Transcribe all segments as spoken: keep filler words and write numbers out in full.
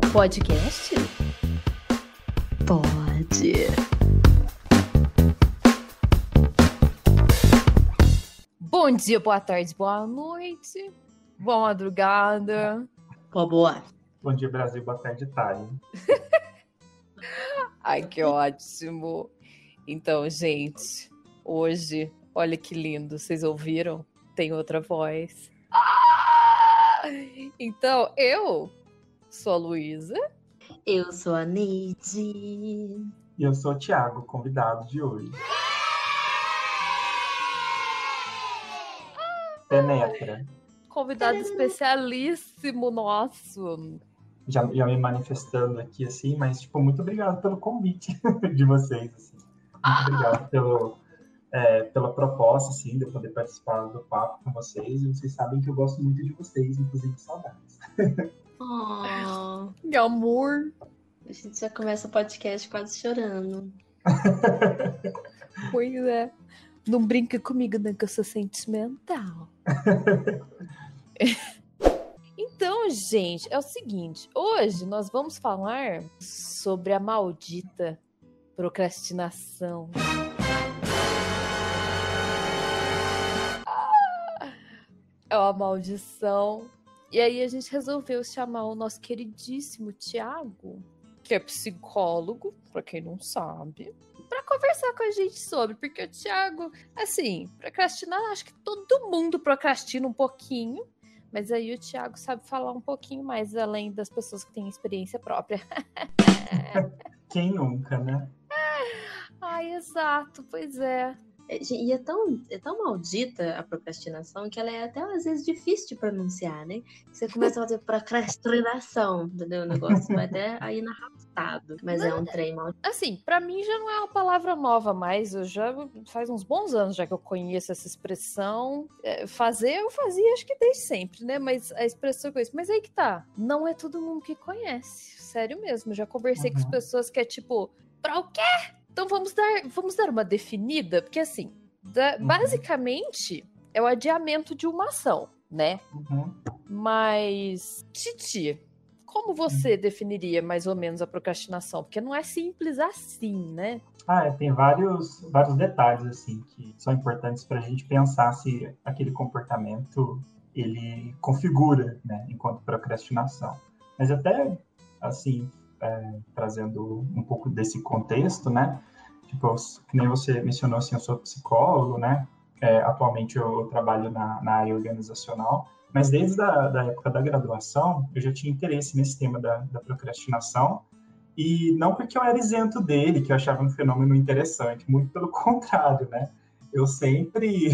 Podcast? Pode. Bom dia, boa tarde, boa noite, boa madrugada. Boa, boa. Bom dia, Brasil, boa tarde, Itália. Ai, que ótimo. Então, gente, hoje, olha que lindo, vocês ouviram? Tem outra voz. Ah! Então, eu sou a Luísa. Eu sou a Neide. E eu sou o Thiago, convidado de hoje. Penetra. Convidado especialíssimo nosso. Já, já me manifestando aqui, assim, mas, tipo, muito obrigado pelo convite de vocês, assim. Muito obrigado pelo, é, pela proposta, assim, de eu poder participar do papo com vocês. E vocês sabem que eu gosto muito de vocês, inclusive saudades. Oh, Meu amor. a gente já começa o podcast quase chorando. Pois é. Não brinca comigo, né, que eu sou sentimental. Então, gente, é o seguinte. Hoje nós vamos falar sobre a maldita procrastinação. É uma maldição. E aí a gente resolveu chamar o nosso queridíssimo Thiago, que é psicólogo, pra quem não sabe, pra conversar com a gente sobre, porque o Thiago, assim, procrastinar, acho que todo mundo procrastina um pouquinho, mas aí o Thiago sabe falar um pouquinho mais, além das pessoas que têm experiência própria. Quem nunca, né? Ai, exato, pois é. E é tão, é tão maldita a procrastinação que ela é até às vezes difícil de pronunciar, né? Você começa a fazer procrastinação, entendeu? O negócio vai até aí na arrastado, mas é um trem maldito. Assim, pra mim já não é uma palavra nova mais, eu já faz uns bons anos já que eu conheço essa expressão. É, fazer, eu fazia acho que desde sempre, né? Mas a expressão que eu conheço. Mas aí que tá, não é todo mundo que conhece, sério mesmo. Já conversei Uhum. com as pessoas que é tipo, pra o quê? Então vamos dar, vamos dar uma definida, porque assim, da, Uhum. basicamente é o adiamento de uma ação, né? Uhum. Mas, Titi, como você definiria mais ou menos a procrastinação? Porque não é simples assim, né? Ah, é, tem vários, vários detalhes, assim, que são importantes para a gente pensar se aquele comportamento, ele configura, né, enquanto procrastinação. Mas até, assim, é, trazendo um pouco desse contexto, né, tipo, que nem você mencionou, assim, eu sou psicólogo, né, é, atualmente eu, eu trabalho na, na área organizacional, mas desde a da época da graduação, eu já tinha interesse nesse tema da, da procrastinação, e não porque eu era isento dele, que eu achava um fenômeno interessante, muito pelo contrário, né? Eu sempre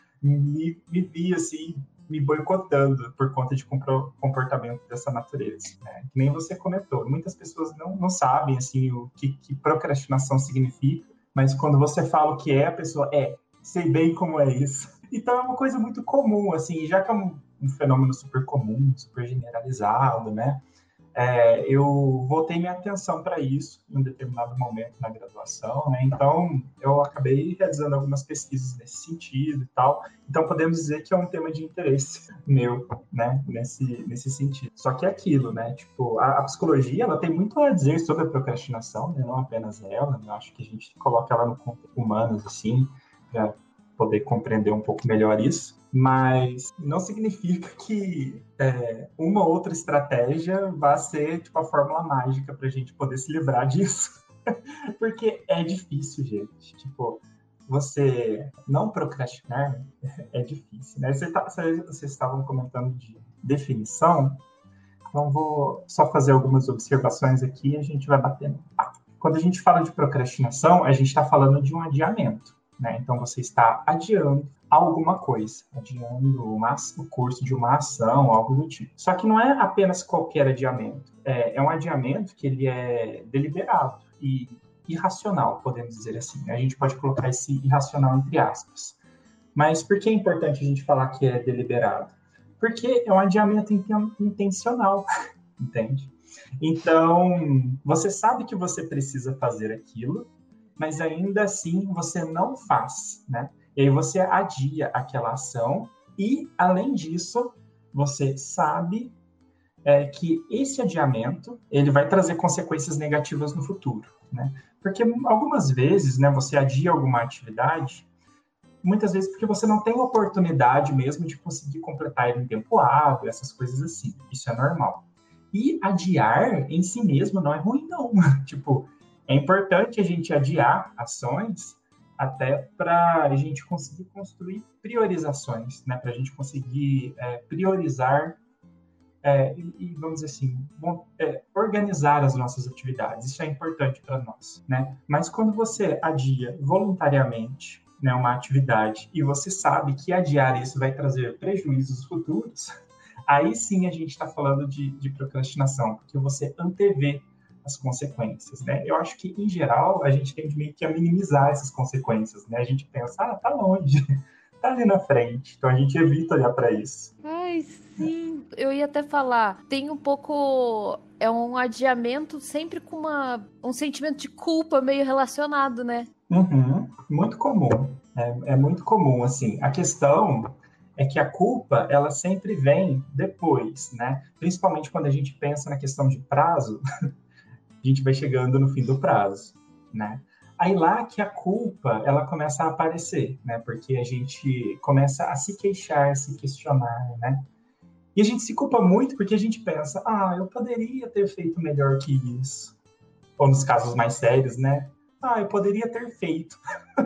me, me vi, assim, me boicotando por conta de comportamento dessa natureza, né? Que nem você comentou, muitas pessoas não, não sabem, assim, o que, que procrastinação significa, mas quando você fala o que é, a pessoa, é, sei bem como é isso. Então é uma coisa muito comum, assim, já que é um, um fenômeno super comum, super generalizado, né? É, eu voltei minha atenção para isso em um determinado momento na graduação, né? Então eu acabei realizando algumas pesquisas nesse sentido e tal. Então podemos dizer que é um tema de interesse meu, né? Nesse, nesse sentido. Só que é aquilo, né? Tipo, a, a psicologia, ela tem muito a dizer sobre a procrastinação, né? Não apenas ela. Eu acho que a gente coloca ela no contexto humanos, assim, para poder compreender um pouco melhor isso. Mas não significa que é, uma outra estratégia vai ser tipo a fórmula mágica para a gente poder se livrar disso. Porque é difícil, gente. Tipo, você não procrastinar é difícil, né? Você tá, vocês estavam comentando de definição, então vou só fazer algumas observações aqui e a gente vai batendo. Quando a gente fala de procrastinação, a gente está falando de um adiamento, né? Então você está adiando alguma coisa, adiando uma, o curso de uma ação, algo do tipo. Só que não é apenas qualquer adiamento, é, é um adiamento que ele é deliberado e irracional, podemos dizer assim. A gente pode colocar esse irracional entre aspas. Mas por que é importante a gente falar que é deliberado? Porque é um adiamento intencional, entende? Então, você sabe que você precisa fazer aquilo, mas ainda assim você não faz, né? E aí você adia aquela ação e, além disso, você sabe é que esse adiamento ele vai trazer consequências negativas no futuro, né? Porque algumas vezes, né, você adia alguma atividade, muitas vezes porque você não tem oportunidade mesmo de conseguir completar ele em tempo hábil, essas coisas assim. Isso é normal. E adiar em si mesmo não é ruim, não. Tipo, é importante a gente adiar ações até para a gente conseguir construir priorizações, né? Para a gente conseguir é, priorizar é, e, e, vamos dizer assim, bom, é, organizar as nossas atividades. Isso é importante para nós, né? Mas quando você adia voluntariamente, né, uma atividade e você sabe que adiar isso vai trazer prejuízos futuros, aí sim a gente está falando de, de procrastinação, porque você antevê as consequências, né? Eu acho que, em geral, a gente tende meio que a minimizar essas consequências, né? A gente pensa, ah, tá longe, tá ali na frente, então a gente evita olhar para isso. Ai, sim. Eu ia até falar, tem um pouco... É um adiamento sempre com uma, um sentimento de culpa meio relacionado, né? Uhum. Muito comum. É, é muito comum, assim. A questão é que a culpa, ela sempre vem depois, né? Principalmente quando a gente pensa na questão de prazo, a gente vai chegando no fim do prazo, né? Aí lá que a culpa, ela começa a aparecer, né? Porque a gente começa a se queixar, se questionar, né? E a gente se culpa muito porque a gente pensa, ah, eu poderia ter feito melhor que isso. Ou nos casos mais sérios, né? Ah, eu poderia ter feito.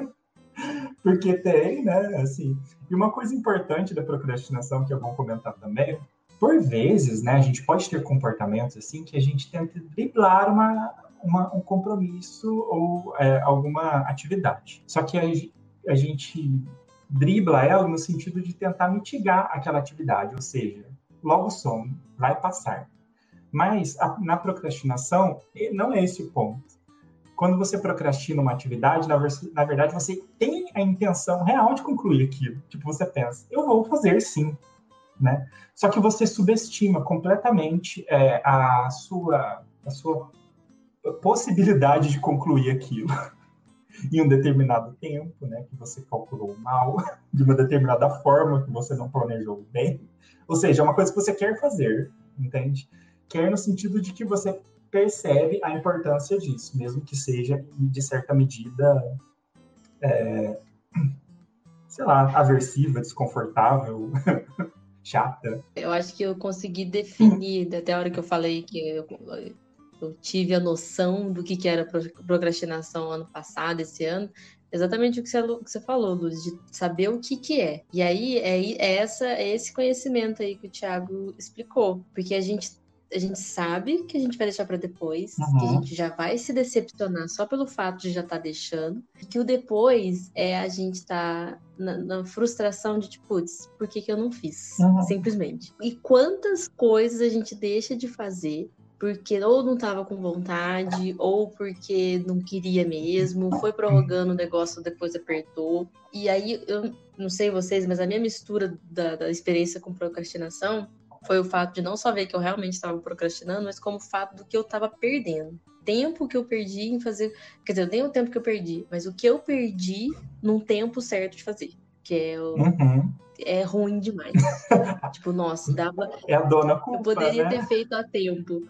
Porque tem, né? Assim. E uma coisa importante da procrastinação que é bom comentar também, por vezes, né, a gente pode ter comportamentos assim que a gente tenta driblar uma, uma, um compromisso ou é, alguma atividade. Só que a, a gente dribla ela no sentido de tentar mitigar aquela atividade, ou seja, logo some, vai passar. Mas a, na procrastinação, não é esse o ponto. Quando você procrastina uma atividade, na, na verdade, você tem a intenção real de concluir aquilo. Tipo, você pensa, eu vou fazer sim, né? Só que você subestima completamente é, a, sua, a sua possibilidade de concluir aquilo em um determinado tempo, né? Que você calculou mal, de uma determinada forma que você não planejou bem. Ou seja, é uma coisa que você quer fazer, entende? Quer no sentido de que você percebe a importância disso, mesmo que seja, de certa medida, é, sei lá, aversiva, desconfortável, chata. Eu acho que eu consegui definir, até a hora que eu falei que eu, eu tive a noção do que, que era procrastinação ano passado, esse ano, exatamente o que você, o que você falou, Luz, de saber o que, que é. E aí é, é, essa, é esse conhecimento aí que o Thiago explicou, porque a gente A gente sabe que a gente vai deixar para depois, Uhum. que a gente já vai se decepcionar só pelo fato de já estar tá deixando, e que o depois é a gente tá na, na frustração de tipo, putz, por que, que eu não fiz? Uhum. Simplesmente. E quantas coisas a gente deixa de fazer porque ou não estava com vontade, ou porque não queria mesmo, foi prorrogando o negócio, depois apertou. E aí, eu não sei vocês, mas a minha mistura da, da experiência com procrastinação foi o fato de não só ver que eu realmente estava procrastinando, mas como o fato do que eu estava perdendo. Tempo que eu perdi em fazer... Quer dizer, eu nem o tempo que eu perdi, mas o que eu perdi num tempo certo de fazer. Que é, o... uhum. é ruim demais. Tipo, nossa, dava... É a dona culpa, eu poderia né? ter feito a tempo.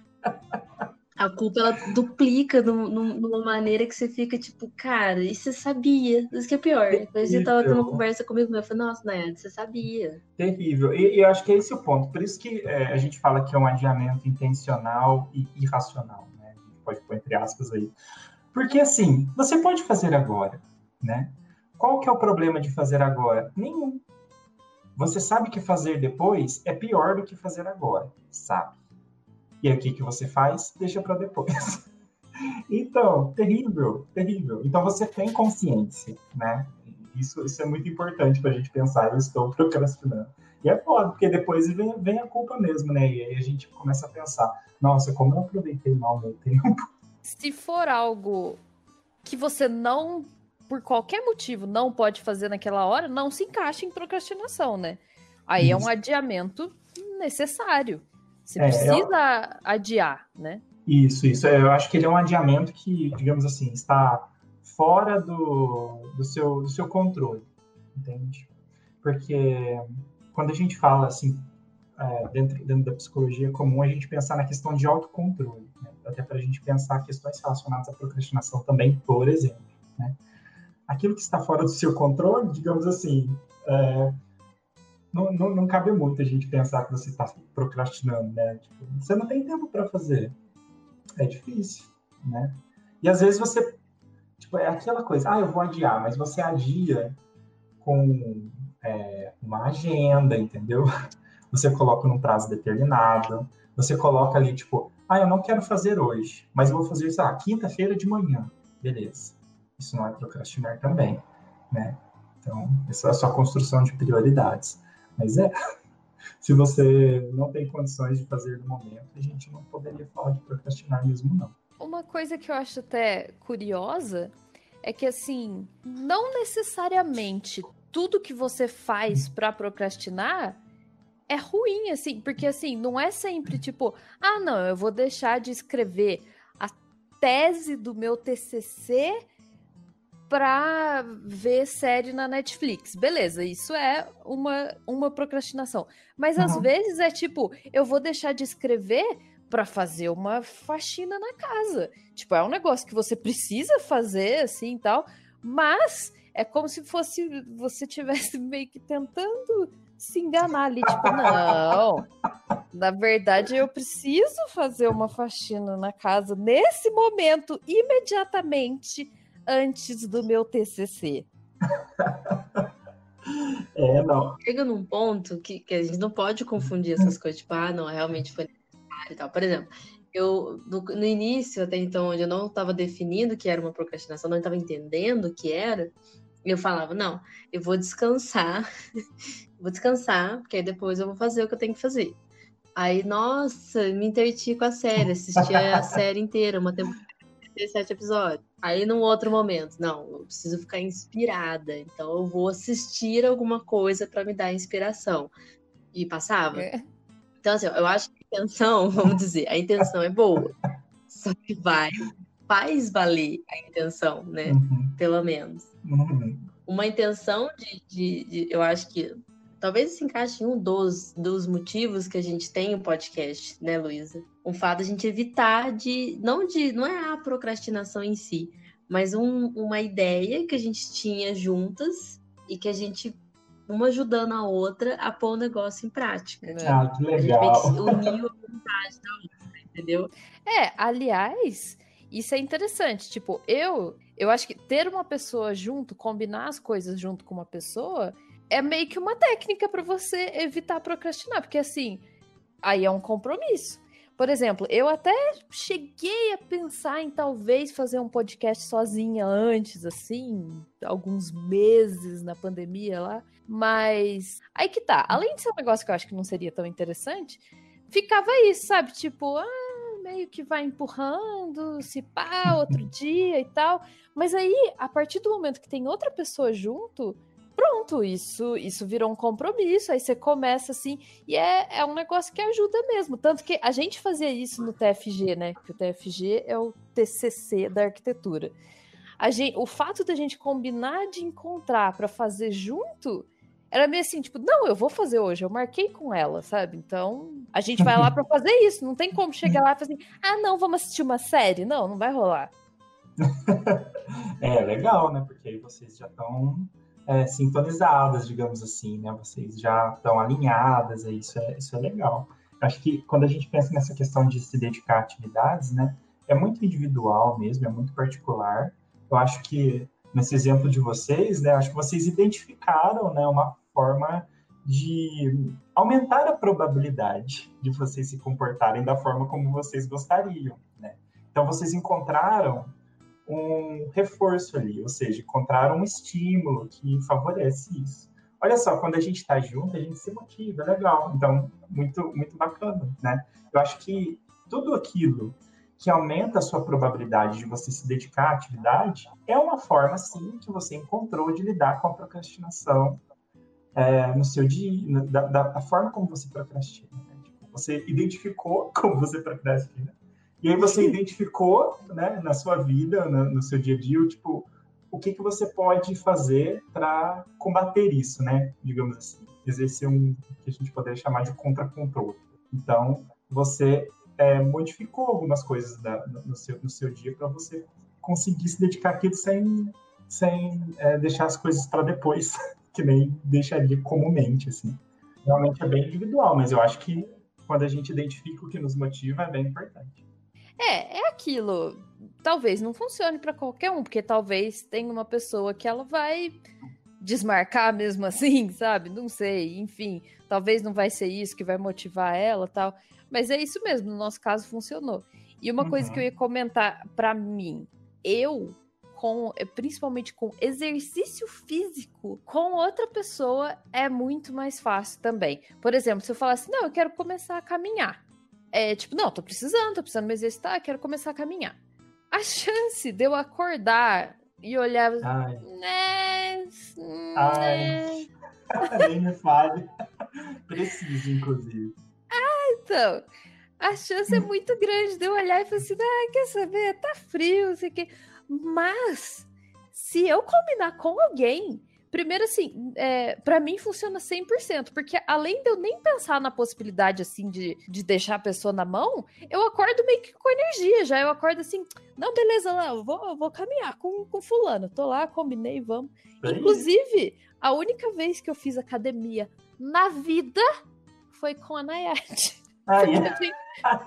A culpa, ela duplica num, numa maneira que você fica tipo, cara, e você sabia? Isso que é pior. Depois você tava tendo uma conversa comigo, eu falei, nossa, Nayara, você sabia. Terrível. E, e eu acho que é esse o ponto. Por isso que é, a gente fala que é um adiamento intencional e irracional, né? A gente pode pôr entre aspas aí. Porque, assim, você pode fazer agora, né? Qual que é o problema de fazer agora? Nenhum. Você sabe que fazer depois é pior do que fazer agora, sabe? E aí o que, que você faz? Deixa para depois. Então, terrível, terrível. Então você tem consciência, né? Isso, isso é muito importante para a gente pensar, eu estou procrastinando. E é foda, porque depois vem, vem a culpa mesmo, né? E aí a gente começa a pensar, nossa, como eu aproveitei mal meu tempo. Se for algo que você não, por qualquer motivo, não pode fazer naquela hora, não se encaixa em procrastinação, né? Aí isso. É um adiamento necessário. Você é, precisa eu... adiar, né? Isso, isso. Eu acho que ele é um adiamento que, digamos assim, está fora do, do, seu, do seu controle, entende? Porque quando a gente fala, assim, é, dentro, dentro da psicologia comum a gente pensar na questão de autocontrole, né? Até para a gente pensar questões relacionadas à procrastinação também, por exemplo, né? Aquilo que está fora do seu controle, digamos assim, é, não, não, não cabe muito a gente pensar que você está procrastinando, né? Tipo, você não tem tempo para fazer. É difícil, né? E às vezes você, tipo, é aquela coisa, ah, eu vou adiar, mas você adia com é, uma agenda, entendeu? Você coloca num prazo determinado, você coloca ali, tipo, ah, eu não quero fazer hoje, mas eu vou fazer isso, ah, quinta-feira de manhã. Beleza. Isso não é procrastinar também, né? Então, essa é a sua construção de prioridades. Mas é, se você não tem condições de fazer no momento, a gente não poderia falar de procrastinar mesmo, não. Uma coisa que eu acho até curiosa é que, assim, não necessariamente tudo que você faz pra procrastinar é ruim, assim, porque, assim, não é sempre, tipo, ah, não, eu vou deixar de escrever a tese do meu T C C pra ver série na Netflix. Beleza, isso é uma, uma procrastinação. Mas, às Uhum. vezes, é tipo, eu vou deixar de escrever pra fazer uma faxina na casa. Tipo, é um negócio que você precisa fazer, assim, e tal, mas é como se fosse, você tivesse meio que tentando se enganar ali, tipo, não, na verdade eu preciso fazer uma faxina na casa nesse momento, imediatamente antes do meu T C C. É, não. Chega num ponto que, que a gente não pode confundir essas coisas, tipo, ah, não, realmente foi necessário e tal. Por exemplo, eu, no, no início, até então, onde eu não estava definindo que era uma procrastinação, não estava entendendo o que era, eu falava, não, eu vou descansar, vou descansar, porque aí depois eu vou fazer o que eu tenho que fazer. Aí, nossa, me entreti com a série, assisti a série inteira, uma temporada de sete episódios. Aí, num outro momento, não, eu preciso ficar inspirada, então eu vou assistir alguma coisa para me dar inspiração. E passava. É. Então, assim, eu acho que a intenção, vamos dizer, a intenção é boa, só que vai, faz valer a intenção, né? Uhum. Pelo menos. Uhum. Uma intenção de, de, de, eu acho que talvez se encaixe em um dos, dos motivos que a gente tem o podcast, né, Luísa? O fato de a gente evitar de, não de, não é a procrastinação em si, mas um, uma ideia que a gente tinha juntas e que a gente, uma ajudando a outra a pôr o negócio em prática. É. Ah, que A gente meio que legal. uniu a vontade da outra, entendeu? É, aliás, isso é interessante. Tipo, eu, eu acho que ter uma pessoa junto, combinar as coisas junto com uma pessoa, é meio que uma técnica pra você evitar procrastinar, porque assim, aí é um compromisso. Por exemplo, eu até cheguei a pensar em talvez fazer um podcast sozinha antes, assim, alguns meses na pandemia lá, mas aí que tá. Além de ser um negócio que eu acho que não seria tão interessante, ficava isso, sabe? Tipo, ah, meio que vai empurrando, se pá, outro dia e tal. Mas aí, a partir do momento que tem outra pessoa junto, pronto, isso, isso virou um compromisso. Aí você começa assim, e é, é um negócio que ajuda mesmo. Tanto que a gente fazia isso no T F G, né? Que o T F G é o T C C da arquitetura. A gente, o fato da gente combinar de encontrar pra fazer junto era meio assim, tipo, não, eu vou fazer hoje, eu marquei com ela, sabe? Então, a gente vai lá pra fazer isso. Não tem como chegar lá e fazer assim, ah, não, vamos assistir uma série. Não, não vai rolar. É legal, né? Porque aí vocês já estão é, sintonizadas, digamos assim, né? Vocês já estão alinhadas, e isso é, isso é legal. Eu acho que quando a gente pensa nessa questão de se dedicar a atividades, né? É muito individual mesmo, é muito particular. Eu acho que nesse exemplo de vocês, né? Acho que vocês identificaram, né? Uma forma de aumentar a probabilidade de vocês se comportarem da forma como vocês gostariam, né? Então vocês encontraram um reforço ali, ou seja, encontrar um estímulo que favorece isso. Olha só, quando a gente está junto, a gente se motiva, é legal. Então, muito, muito bacana, né? Eu acho que tudo aquilo que aumenta a sua probabilidade de você se dedicar à atividade é uma forma, sim, que você encontrou de lidar com a procrastinação é, no seu dia, da, da, da forma como você procrastina. Né? Tipo, você identificou como você procrastina, e aí você identificou, né, na sua vida, no, no seu dia a dia, tipo, o que, que você pode fazer para combater isso, né? Digamos assim. exercer um que a gente poderia chamar de contracontrole. Então, você é, modificou algumas coisas da, no, seu, no seu dia para você conseguir se dedicar àquilo sem, sem é, deixar as coisas para depois, que nem deixaria comumente, assim. Realmente é bem individual, mas eu acho que quando a gente identifica o que nos motiva, é bem importante. É, é aquilo. Talvez não funcione para qualquer um, porque talvez tenha uma pessoa que ela vai desmarcar mesmo assim, sabe? Não sei, enfim. Talvez não vai ser isso que vai motivar ela, tal. Mas é isso mesmo, no nosso caso funcionou. E uma uhum. coisa que eu ia comentar para mim, eu com, principalmente com exercício físico, com outra pessoa é muito mais fácil também. Por exemplo, se eu falar assim, não, eu quero começar a caminhar. É tipo, não, tô precisando, tô precisando me exercitar, quero começar a caminhar. A chance de eu acordar e olhar... Ai. Né, Ai. né. Nem me fale. Preciso, inclusive. Ah, então... A chance é muito grande de eu olhar e falar assim, ah, quer saber, tá frio, não sei o quê. Mas, se eu combinar com alguém, primeiro assim, é, pra mim funciona cem por cento, porque além de eu nem pensar na possibilidade, assim, de, de deixar a pessoa na mão, eu acordo meio que com energia, já eu acordo assim, não, beleza, lá, eu vou, eu vou caminhar com, com fulano, tô lá, combinei, vamos. Bem... Inclusive, a única vez que eu fiz academia na vida foi com a Nayade. Ah, porque, é? a gente...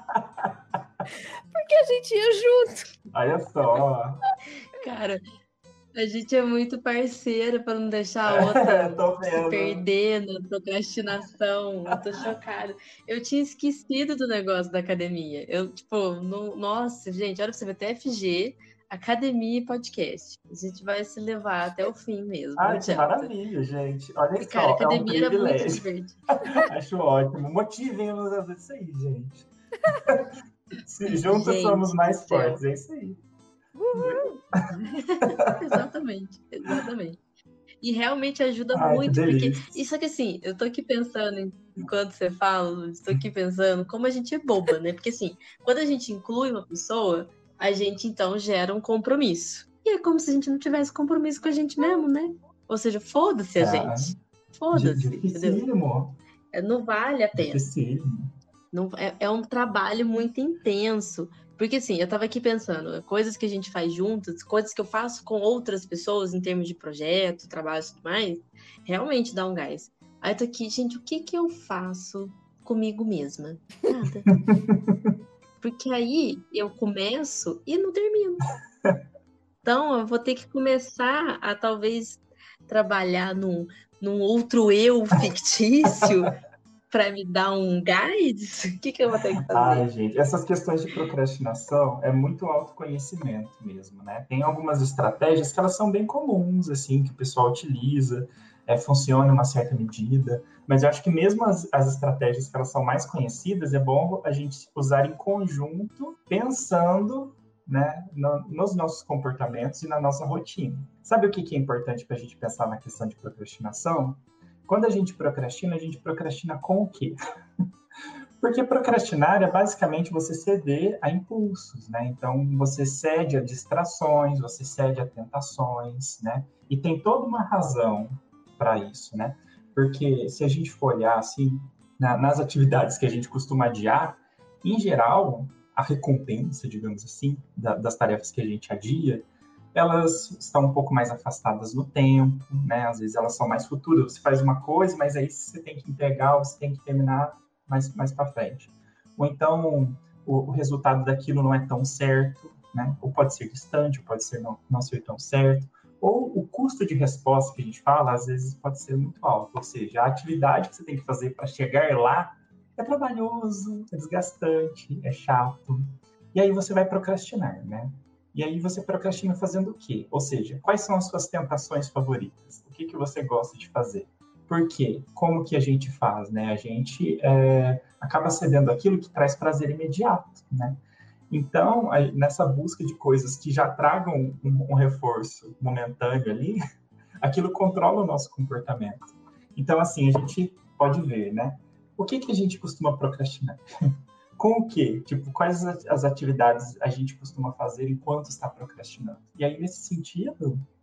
porque a gente ia junto. Olha só. Cara, a gente é muito parceira para não deixar a outra se perder na procrastinação. Eu tô chocada. Eu tinha esquecido do negócio da academia. Eu, tipo, no... nossa, gente, olha pra você ver, T F G, academia e podcast. A gente vai se levar até o fim mesmo. Ai, que maravilha, gente. Olha e, cara, só, academia é um era muito divertido. Acho ótimo. Motivem-nos a fazer isso aí, gente. Se juntos gente, somos mais fortes, é isso aí. Uhum. exatamente, exatamente. E realmente ajuda Ai, muito, porque isso aqui assim, eu tô aqui pensando, enquanto você fala, estou aqui pensando como a gente é boba, né? Porque assim, quando a gente inclui uma pessoa, a gente então gera um compromisso. E é como se a gente não tivesse compromisso com a gente mesmo, né? Ou seja, foda-se a ah, gente. Foda-se, dificílimo. Entendeu? Não vale a pena. Dificílimo. Não, é, é um trabalho muito intenso. Porque assim, eu tava aqui pensando, coisas que a gente faz juntas, coisas que eu faço com outras pessoas em termos de projeto, trabalho e tudo mais, realmente dá um gás. Aí eu tô aqui, gente, o que que eu faço comigo mesma? Nada. Porque aí eu começo e não termino. Então eu vou ter que começar a talvez trabalhar num, num outro eu fictício para me dar um gás? O que, que eu vou ter que fazer? Ai, gente, essas questões de procrastinação é muito autoconhecimento mesmo, né? Tem algumas estratégias que elas são bem comuns, assim, que o pessoal utiliza, é, funciona em uma certa medida, mas eu acho que mesmo as, as estratégias que elas são mais conhecidas, é bom a gente usar em conjunto, pensando, né, no, nos nossos comportamentos e na nossa rotina. Sabe o que, que é importante para a gente pensar na questão de procrastinação? Quando a gente procrastina, a gente procrastina com o quê? Porque procrastinar é basicamente você ceder a impulsos, né? Então, você cede a distrações, você cede a tentações, né? E tem toda uma razão para isso, né? Porque se a gente for olhar, assim, na, nas atividades que a gente costuma adiar, em geral, a recompensa, digamos assim, da, das tarefas que a gente adia, elas estão um pouco mais afastadas no tempo, né? Às vezes elas são mais futuras. Você faz uma coisa, mas aí você tem que entregar, você tem que terminar mais, mais para frente. Ou então o, o resultado daquilo não é tão certo, né? Ou pode ser distante, ou pode ser não, não ser tão certo. Ou o custo de resposta que a gente fala, às vezes pode ser muito alto. Ou seja, a atividade que você tem que fazer para chegar lá é trabalhoso, é desgastante, é chato. E aí você vai procrastinar, né? E aí você procrastina fazendo o quê? Ou seja, quais são as suas tentações favoritas? O que, que você gosta de fazer? Por quê? Como que a gente faz, né? A gente é, acaba cedendo aquilo que traz prazer imediato, né? Então, a, nessa busca de coisas que já tragam um, um reforço momentâneo ali, aquilo controla o nosso comportamento. Então, assim, a gente pode ver, né? O que, que a gente costuma procrastinar? Com o quê? Tipo, quais as atividades a gente costuma fazer enquanto está procrastinando? E aí, nesse sentido,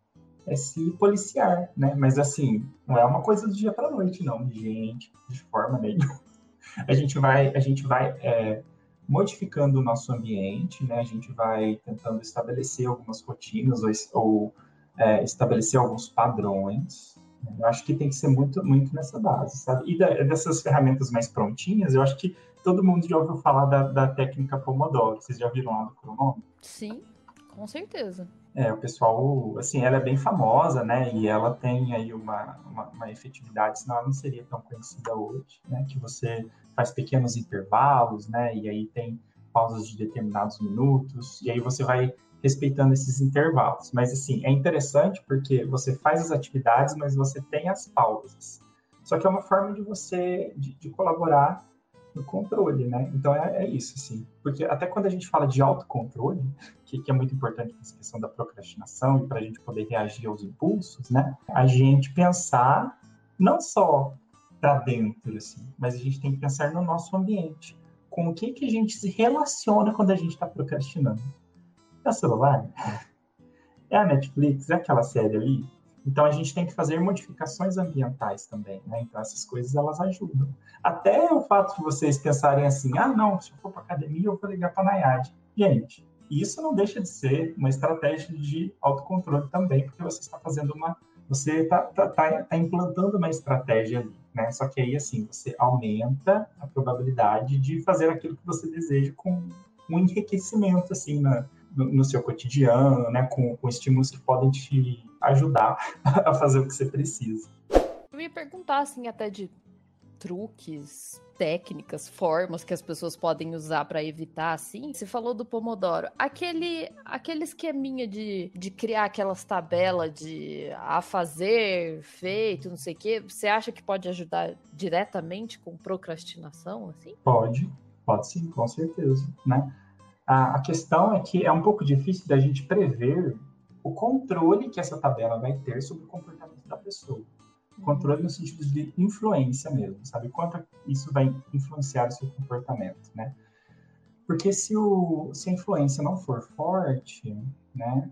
é se policiar, né? Mas assim, não é uma coisa do dia para noite, não, gente, de forma nenhuma. A gente vai, a gente vai é, modificando o nosso ambiente, né? A gente vai tentando estabelecer algumas rotinas ou, ou é, estabelecer alguns padrões. Eu acho que tem que ser muito, muito nessa base, sabe? E da, dessas ferramentas mais prontinhas, eu acho que todo mundo já ouviu falar da, da técnica Pomodoro. Vocês já viram lá do cronômetro? Sim, com certeza. É, o pessoal, assim, ela é bem famosa, né, e ela tem aí uma, uma, uma efetividade, senão ela não seria tão conhecida hoje, né, que você faz pequenos intervalos, né, e aí tem pausas de determinados minutos, e aí você vai respeitando esses intervalos. Mas, assim, é interessante porque você faz as atividades, mas você tem as pausas. Só que é uma forma de você, de, de colaborar no controle, né? Então é, é isso, assim. Porque até quando a gente fala de autocontrole, que, que é muito importante nessa questão da procrastinação e para a gente poder reagir aos impulsos, né? A gente pensar não só para dentro, assim, mas a gente tem que pensar no nosso ambiente. Com o que, que a gente se relaciona quando a gente está procrastinando. É o celular? É a Netflix? É aquela série ali? Então, a gente tem que fazer modificações ambientais também, né? Então, essas coisas, elas ajudam. Até o fato de vocês pensarem assim, ah, não, se eu for para academia, eu vou ligar para a Nayade. Gente, isso não deixa de ser uma estratégia de autocontrole também, porque você está fazendo uma... Você está tá, tá, tá implantando uma estratégia ali, né? Só que aí, assim, você aumenta a probabilidade de fazer aquilo que você deseja com um enriquecimento, assim, na... No, no seu cotidiano, né, com, com estímulos que podem te ajudar a fazer o que você precisa. Eu ia perguntar, assim, até de truques, técnicas, formas que as pessoas podem usar para evitar, assim. Você falou do Pomodoro. Aquele, aquele esqueminha de, de criar aquelas tabelas de a fazer, feito, não sei o quê, você acha que pode ajudar diretamente com procrastinação, assim? Pode, pode sim, com certeza, né? A questão é que é um pouco difícil da gente prever o controle que essa tabela vai ter sobre o comportamento da pessoa. Controle no sentido de influência mesmo, sabe? Quanto isso vai influenciar o seu comportamento, né? Porque se, o, se a influência não for forte, né?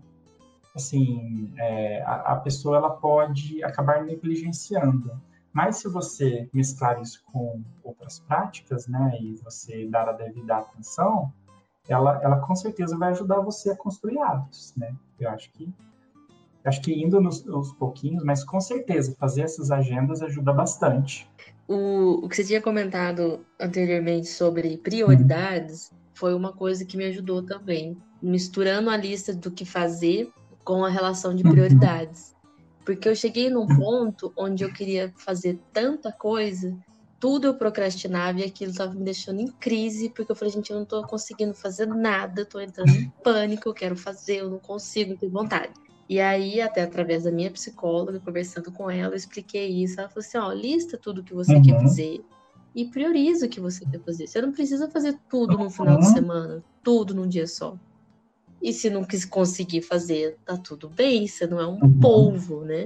Assim, é, a, a pessoa ela pode acabar negligenciando. Mas se você mesclar isso com outras práticas, né? E você dar a devida atenção, Ela, ela com certeza vai ajudar você a construir hábitos, né? Eu acho que, acho que indo nos, aos pouquinhos, mas com certeza fazer essas agendas ajuda bastante. O, o que você tinha comentado anteriormente sobre prioridades hum. foi uma coisa que me ajudou também, misturando a lista do que fazer com a relação de prioridades. Uhum. Porque eu cheguei num ponto onde eu queria fazer tanta coisa, tudo eu procrastinava e aquilo estava me deixando em crise, porque eu falei, gente, eu não estou conseguindo fazer nada, eu tô entrando em pânico, eu quero fazer, eu não consigo, não tenho vontade. E aí, até através da minha psicóloga, conversando com ela, eu expliquei isso. Ela falou assim, ó, lista tudo que você uhum. quer fazer e prioriza o que você quer fazer. Você não precisa fazer tudo no final uhum. de semana, tudo num dia só. E se não conseguir fazer, tá tudo bem, você não é um uhum. polvo, né?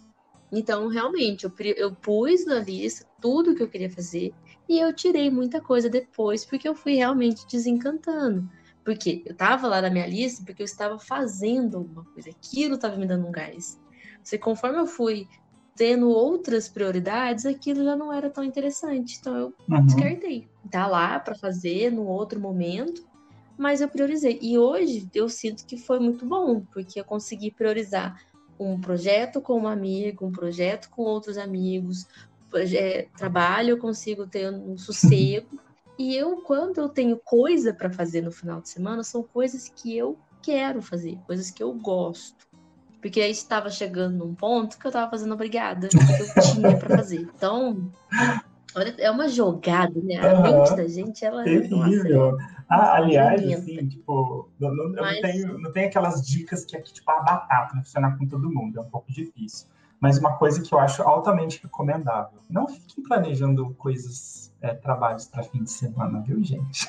Então, realmente, eu, eu pus na lista tudo que eu queria fazer e eu tirei muita coisa depois, porque eu fui realmente desencantando. Porque eu tava lá na minha lista porque eu estava fazendo alguma coisa, aquilo estava me dando um gás. Só que conforme eu fui tendo outras prioridades, aquilo já não era tão interessante, então eu uhum. descartei. Tá lá para fazer no outro momento, mas eu priorizei. E hoje eu sinto que foi muito bom, porque eu consegui priorizar um projeto com um amigo, um projeto com outros amigos, é, trabalho eu consigo ter um sossego. E eu, quando eu tenho coisa para fazer no final de semana, são coisas que eu quero fazer, coisas que eu gosto. Porque aí estava chegando num ponto que eu estava fazendo obrigada, porque eu tinha para fazer. Então, olha, é uma jogada, né? A uhum. mente da gente, ela... Terrível. Nossa, ah, aliás, assim, tipo, não, não, Mas... eu não tenho, não tenho aquelas dicas que é tipo a batata, não funcionar com todo mundo, é um pouco difícil. Mas uma coisa que eu acho altamente recomendável, não fiquem planejando coisas, é, trabalhos para fim de semana, viu, gente?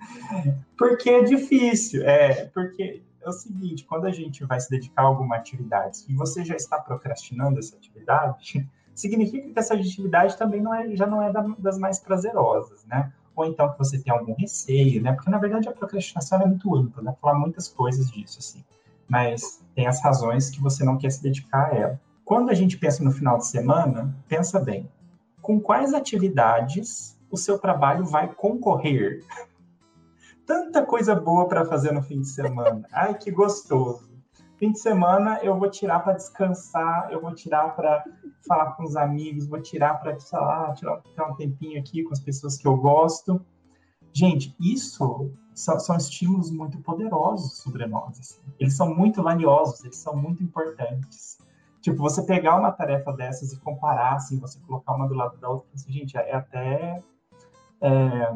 Porque é difícil, é, porque é o seguinte, quando a gente vai se dedicar a alguma atividade e você já está procrastinando essa atividade, significa que essa atividade também não é, já não é das mais prazerosas, né? Ou então que você tem algum receio, né? Porque, na verdade, a procrastinação é muito ampla, né? Falar muitas coisas disso, assim. mas tem as razões que você não quer se dedicar a ela. Quando a gente pensa no final de semana, pensa bem, com quais atividades o seu trabalho vai concorrer? Tanta coisa boa para fazer no fim de semana. Ai, que gostoso. Fim de semana eu vou tirar para descansar, eu vou tirar para falar com os amigos, vou tirar para, sei lá, tirar, tirar um tempinho aqui com as pessoas que eu gosto. Gente, isso são, são estímulos muito poderosos sobre nós. Assim. Eles são muito valiosos, eles são muito importantes. Tipo, você pegar uma tarefa dessas e comparar, assim, você colocar uma do lado da outra, assim, gente, é até... É,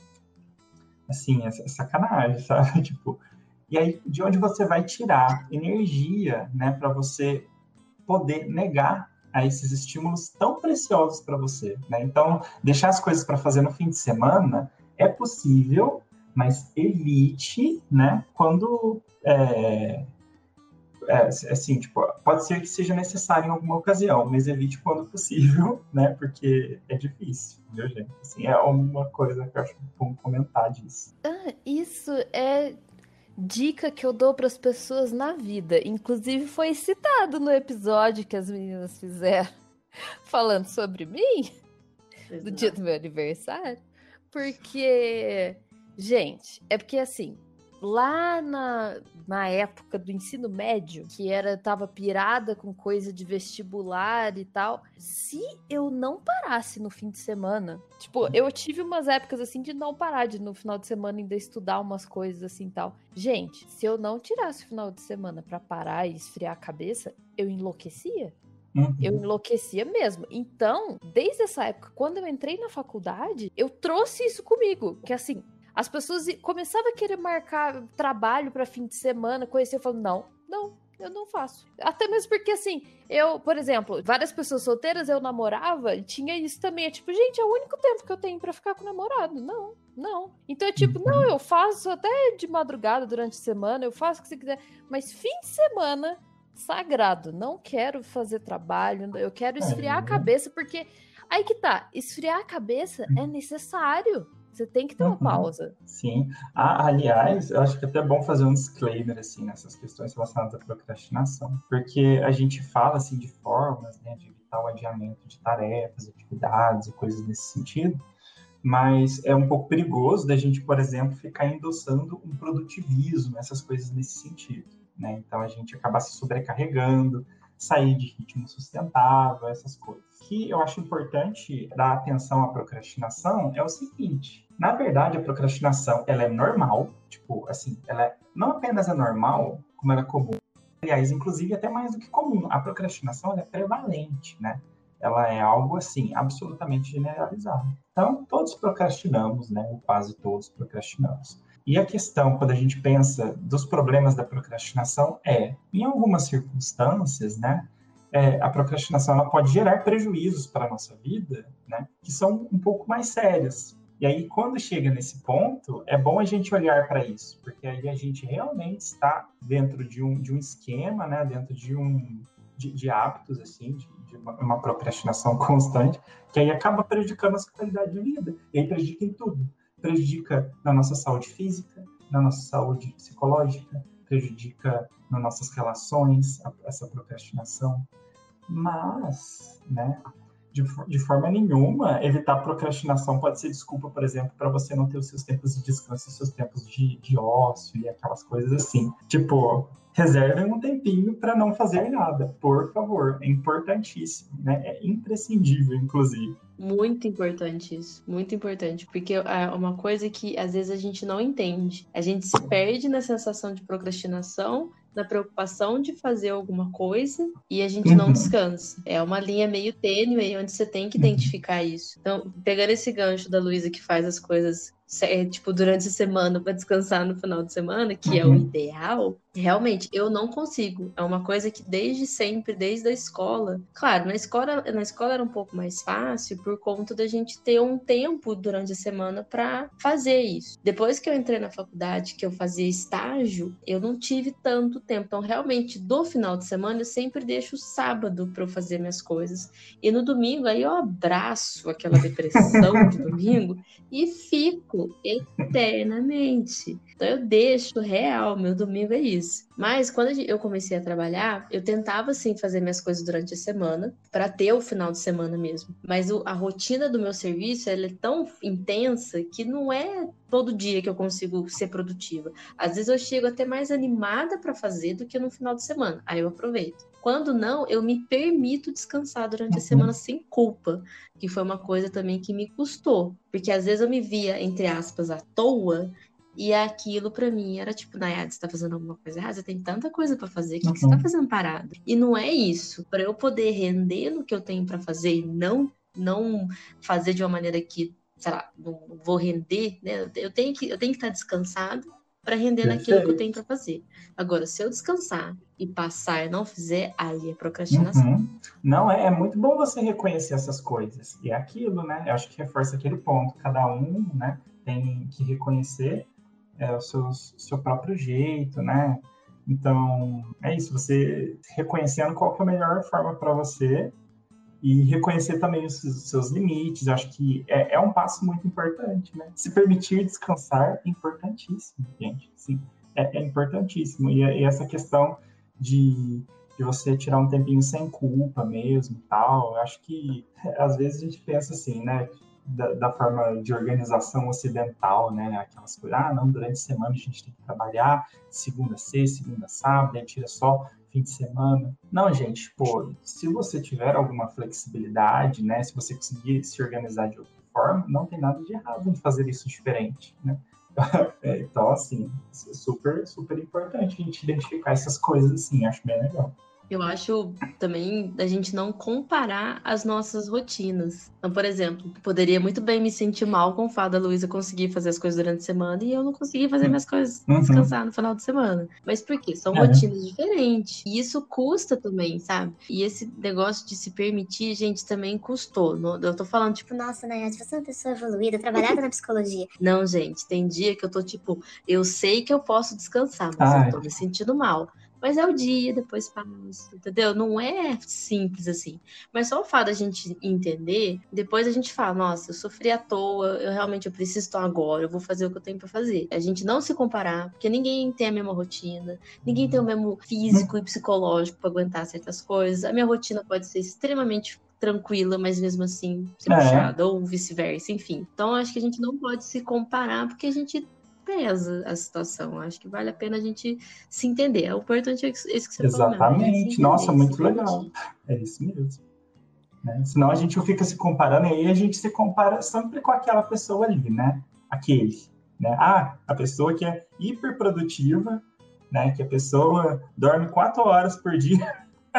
assim, é sacanagem, sabe? Tipo, e aí, de onde você vai tirar energia, né, para você poder negar a esses estímulos tão preciosos para você, né? Então, deixar as coisas para fazer no fim de semana é possível, mas evite, né, quando... É, é, assim, tipo, pode ser que seja necessário em alguma ocasião, mas evite quando possível, né? Porque é difícil, viu, gente? Assim, é uma coisa que eu acho bom comentar disso. Ah, isso é dica que eu dou para as pessoas na vida. Inclusive foi citado no episódio que as meninas fizeram falando sobre mim, do dia do meu aniversário. Porque, gente, é porque assim... Lá na, na época do ensino médio, que era tava pirada com coisa de vestibular e tal, se eu não parasse no fim de semana, tipo, eu tive umas épocas assim de não parar de no final de semana ainda estudar umas coisas assim e tal. Gente, se eu não tirasse o final de semana pra parar e esfriar a cabeça, eu enlouquecia. Uhum. Eu enlouquecia mesmo. Então, desde essa época, quando eu entrei na faculdade, eu trouxe isso comigo, que assim... As pessoas começavam a querer marcar trabalho para fim de semana, conhecer, eu falo, não, não, eu não faço. Até mesmo porque, assim, eu, por exemplo, várias pessoas solteiras, eu namorava, e tinha isso também. É tipo, gente, é o único tempo que eu tenho para ficar com o namorado. Não, não. Então é tipo, não, eu faço até de madrugada durante a semana, eu faço o que você quiser, mas fim de semana, sagrado, não quero fazer trabalho, eu quero esfriar a cabeça, porque aí que tá, esfriar a cabeça é necessário. Você tem que ter uma uhum. pausa. Sim. Ah, aliás, eu acho que é até bom fazer um disclaimer, assim, nessas questões relacionadas à procrastinação. Porque a gente fala, assim, de formas, né, de evitar o adiamento de tarefas, atividades e coisas nesse sentido, mas é um pouco perigoso da gente, por exemplo, ficar endossando um produtivismo, essas coisas nesse sentido, né? Então, a gente acaba se sobrecarregando, sair de ritmo sustentável, essas coisas. O que eu acho importante dar atenção à procrastinação é o seguinte, na verdade, a procrastinação, ela é normal, tipo, assim, ela é, não apenas é normal, como ela é comum, aliás, inclusive até mais do que comum, a procrastinação, ela é prevalente, né? Ela é algo, assim, absolutamente generalizado. Então, todos procrastinamos, né? Ou quase todos procrastinamos. E a questão, quando a gente pensa dos problemas da procrastinação, é, em algumas circunstâncias, né, é, a procrastinação ela pode gerar prejuízos para a nossa vida, né, que são um pouco mais sérios. E aí, quando chega nesse ponto, é bom a gente olhar para isso, porque aí a gente realmente está dentro de um, de um esquema, né, dentro de, um, de, de hábitos, assim, de, de uma, uma procrastinação constante, que aí acaba prejudicando a nossa qualidade de vida. E aí prejudica em tudo. Prejudica na nossa saúde física, na nossa saúde psicológica, prejudica nas nossas relações, essa procrastinação. Mas, né, de, de forma nenhuma, evitar procrastinação pode ser desculpa, por exemplo, para você não ter os seus tempos de descanso, os seus tempos de, de ócio e aquelas coisas assim. Tipo, reservem um tempinho para não fazer nada, por favor. É importantíssimo, né? É imprescindível, inclusive. Muito importante isso, muito importante, porque é uma coisa que às vezes a gente não entende. A gente se perde na sensação de procrastinação, na preocupação de fazer alguma coisa e a gente uhum. não descansa. É uma linha meio tênue onde você tem que identificar uhum. isso. Então, pegando esse gancho da Luísa que faz as coisas é, tipo, durante a semana para descansar no final de semana, que uhum. é o ideal, realmente, eu não consigo. É uma coisa que desde sempre, desde a escola... Claro, na escola, na escola era um pouco mais fácil por conta da gente ter um tempo durante a semana para fazer isso. Depois que eu entrei na faculdade, que eu fazia estágio, eu não tive tanto tempo. Então, realmente, do final de semana, eu sempre deixo o sábado para eu fazer minhas coisas. E no domingo, aí eu abraço aquela depressão de domingo e fico eternamente. Então eu deixo real, meu domingo é isso. fiz. Mas quando eu comecei a trabalhar, eu tentava sim fazer minhas coisas durante a semana, para ter o final de semana mesmo. Mas o, a rotina do meu serviço, ela é tão intensa que não é todo dia que eu consigo ser produtiva. Às vezes eu chego até mais animada para fazer do que no final de semana. Aí eu aproveito. Quando não, eu me permito descansar durante a semana sem culpa, que foi uma coisa também que me custou. Porque às vezes eu me via, entre aspas, à toa, e aquilo pra mim era tipo, Nayade, você tá fazendo alguma coisa errada? Você tem tanta coisa pra fazer, o que, que você tá fazendo parado? E não é isso. Pra eu poder render no que eu tenho pra fazer e não, não fazer de uma maneira que, sei lá, não vou render, né? Eu tenho que, eu tenho que estar descansado para render Perfeito. naquilo que eu tenho para fazer. Agora, se eu descansar e passar e não fizer, aí é procrastinação. Uhum. Não, é, é muito bom você reconhecer essas coisas. E é aquilo, né? Eu acho que reforça aquele ponto. Cada um, né, tem que reconhecer é, o seu, seu próprio jeito, né? Então, é isso. Você reconhecendo qual que é a melhor forma para você e reconhecer também os seus limites. Eu acho que é, é um passo muito importante, né? Se permitir descansar é importantíssimo, gente. Sim, é, é importantíssimo. E, e essa questão de, de você tirar um tempinho sem culpa mesmo e tal, eu acho que às vezes a gente pensa assim, né? Da, da forma de organização ocidental, né? Aquelas coisas, ah, não, durante a semana a gente tem que trabalhar, segunda a sexta, segunda a sábado, aí tira só fim de semana. Não, gente, pô, se você tiver alguma flexibilidade, né? Se você conseguir se organizar de outra forma, não tem nada de errado em fazer isso diferente, né? Então, assim, super, super importante a gente identificar essas coisas assim, acho bem legal. Eu acho também a gente não comparar as nossas rotinas. Então, por exemplo, poderia muito bem me sentir mal com o fato da Luísa conseguir fazer as coisas durante a semana e eu não conseguir fazer minhas coisas, uhum. descansar no final de semana. Mas por quê? São é. rotinas diferentes. E isso custa também, sabe? E esse negócio de se permitir, gente, também custou. Eu tô falando, tipo, nossa, Nayade, você é uma pessoa evoluída, trabalhada na psicologia. Não, gente, tem dia que eu tô, tipo, eu sei que eu posso descansar, mas Ai. eu tô me sentindo mal. Mas é o dia, depois passa, entendeu? Não é simples assim. Mas só o fato da gente entender, depois a gente fala, nossa, eu sofri à toa, eu realmente eu preciso estar agora, eu vou fazer o que eu tenho pra fazer. A gente não se comparar, porque ninguém tem a mesma rotina, ninguém tem o mesmo físico e psicológico pra aguentar certas coisas. A minha rotina pode ser extremamente tranquila, mas mesmo assim ser É. puxada, ou vice-versa, enfim. Então acho que a gente não pode se comparar, porque a gente pesa a situação. Acho que vale a pena a gente se entender. O importante é isso que você Exatamente. falou mesmo. Exatamente. Nossa, muito legal. É isso mesmo. Né? Senão a gente fica se comparando e aí a gente se compara sempre com aquela pessoa ali, né? Aquele. Né? Ah, a pessoa que é hiperprodutiva, né? Que a pessoa dorme quatro horas por dia.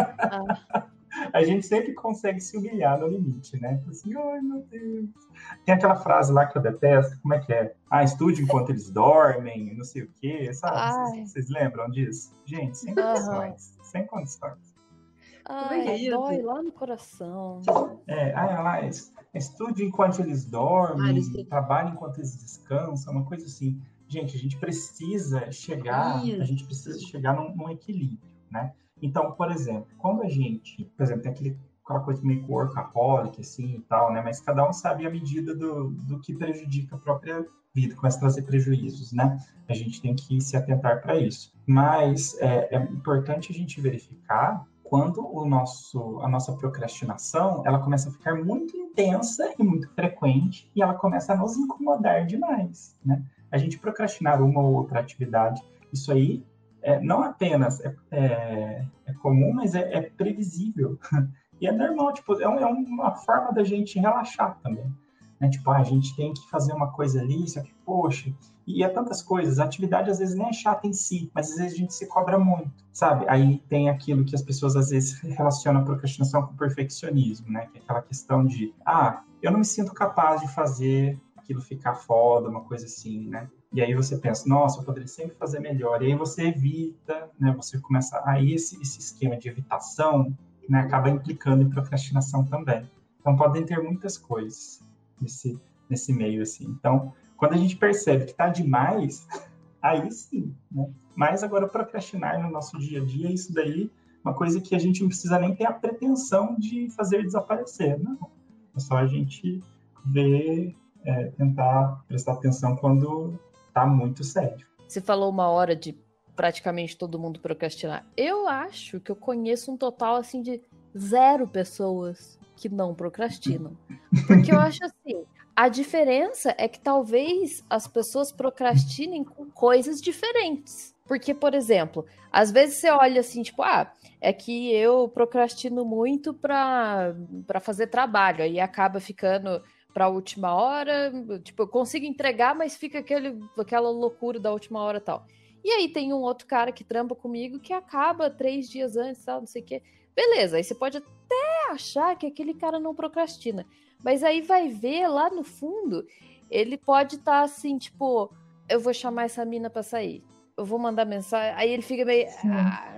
Ah. A gente sempre consegue se humilhar no limite, né? Assim, ai meu Deus. Tem aquela frase lá que eu detesto, como é que é? Ah, estude enquanto eles dormem, não sei o quê, sabe? Vocês, vocês lembram disso? Gente, sem condições. Uhum. Sem condições. Ai, é dói lá no coração. É, ah, lá, estude enquanto eles dormem, ah, trabalhe enquanto eles descansam, uma coisa assim. Gente, a gente precisa chegar, Isso. a gente precisa chegar num, num equilíbrio, né? Então, por exemplo, quando a gente, por exemplo, tem aquele, aquela coisa meio workaholic, assim, e tal, né? Mas cada um sabe a medida do, do que prejudica a própria vida, começa a trazer prejuízos, né? A gente tem que se atentar para isso. Mas é, é importante a gente verificar quando o nosso, a nossa procrastinação, ela começa a ficar muito intensa e muito frequente, e ela começa a nos incomodar demais, né? A gente procrastinar uma ou outra atividade, isso aí É, não apenas é, é, é comum, mas é, é previsível. E é normal, tipo, é, um, é uma forma da gente relaxar também. Né? Tipo, ah, a gente tem que fazer uma coisa ali, isso aqui, poxa. E é tantas coisas. A atividade, às vezes, nem é chata em si, mas, às vezes, a gente se cobra muito, sabe? Aí tem aquilo que as pessoas, às vezes, relacionam a procrastinação com o perfeccionismo, né? Que é aquela questão de, ah, eu não me sinto capaz de fazer aquilo ficar foda, uma coisa assim, né? E aí você pensa, nossa, eu poderia sempre fazer melhor. E aí você evita, né? Você começa... Aí esse, esse esquema de evitação, né, acaba implicando em procrastinação também. Então, podem ter muitas coisas nesse, nesse meio, assim. Então, quando a gente percebe que tá demais, aí sim, né? Mas agora, procrastinar no nosso dia a dia, isso daí, uma coisa que a gente não precisa nem ter a pretensão de fazer desaparecer, não. É só a gente ver, é, tentar prestar atenção quando tá muito sério. Você falou uma hora de praticamente todo mundo procrastinar. Eu acho que eu conheço um total, assim, de zero pessoas que não procrastinam. Porque eu acho assim, a diferença é que talvez as pessoas procrastinem com coisas diferentes. Porque, por exemplo, às vezes você olha assim, tipo, ah, é que eu procrastino muito pra, pra fazer trabalho, aí acaba ficando pra última hora, tipo, eu consigo entregar, mas fica aquele, aquela loucura da última hora e tal. E aí tem um outro cara que trampa comigo que acaba três dias antes, tal, não sei o quê. Beleza, aí você pode até achar que aquele cara não procrastina. Mas aí vai ver lá no fundo, ele pode estar assim, tipo, eu vou chamar essa mina pra sair. Eu vou mandar mensagem. Aí ele fica meio. Ah,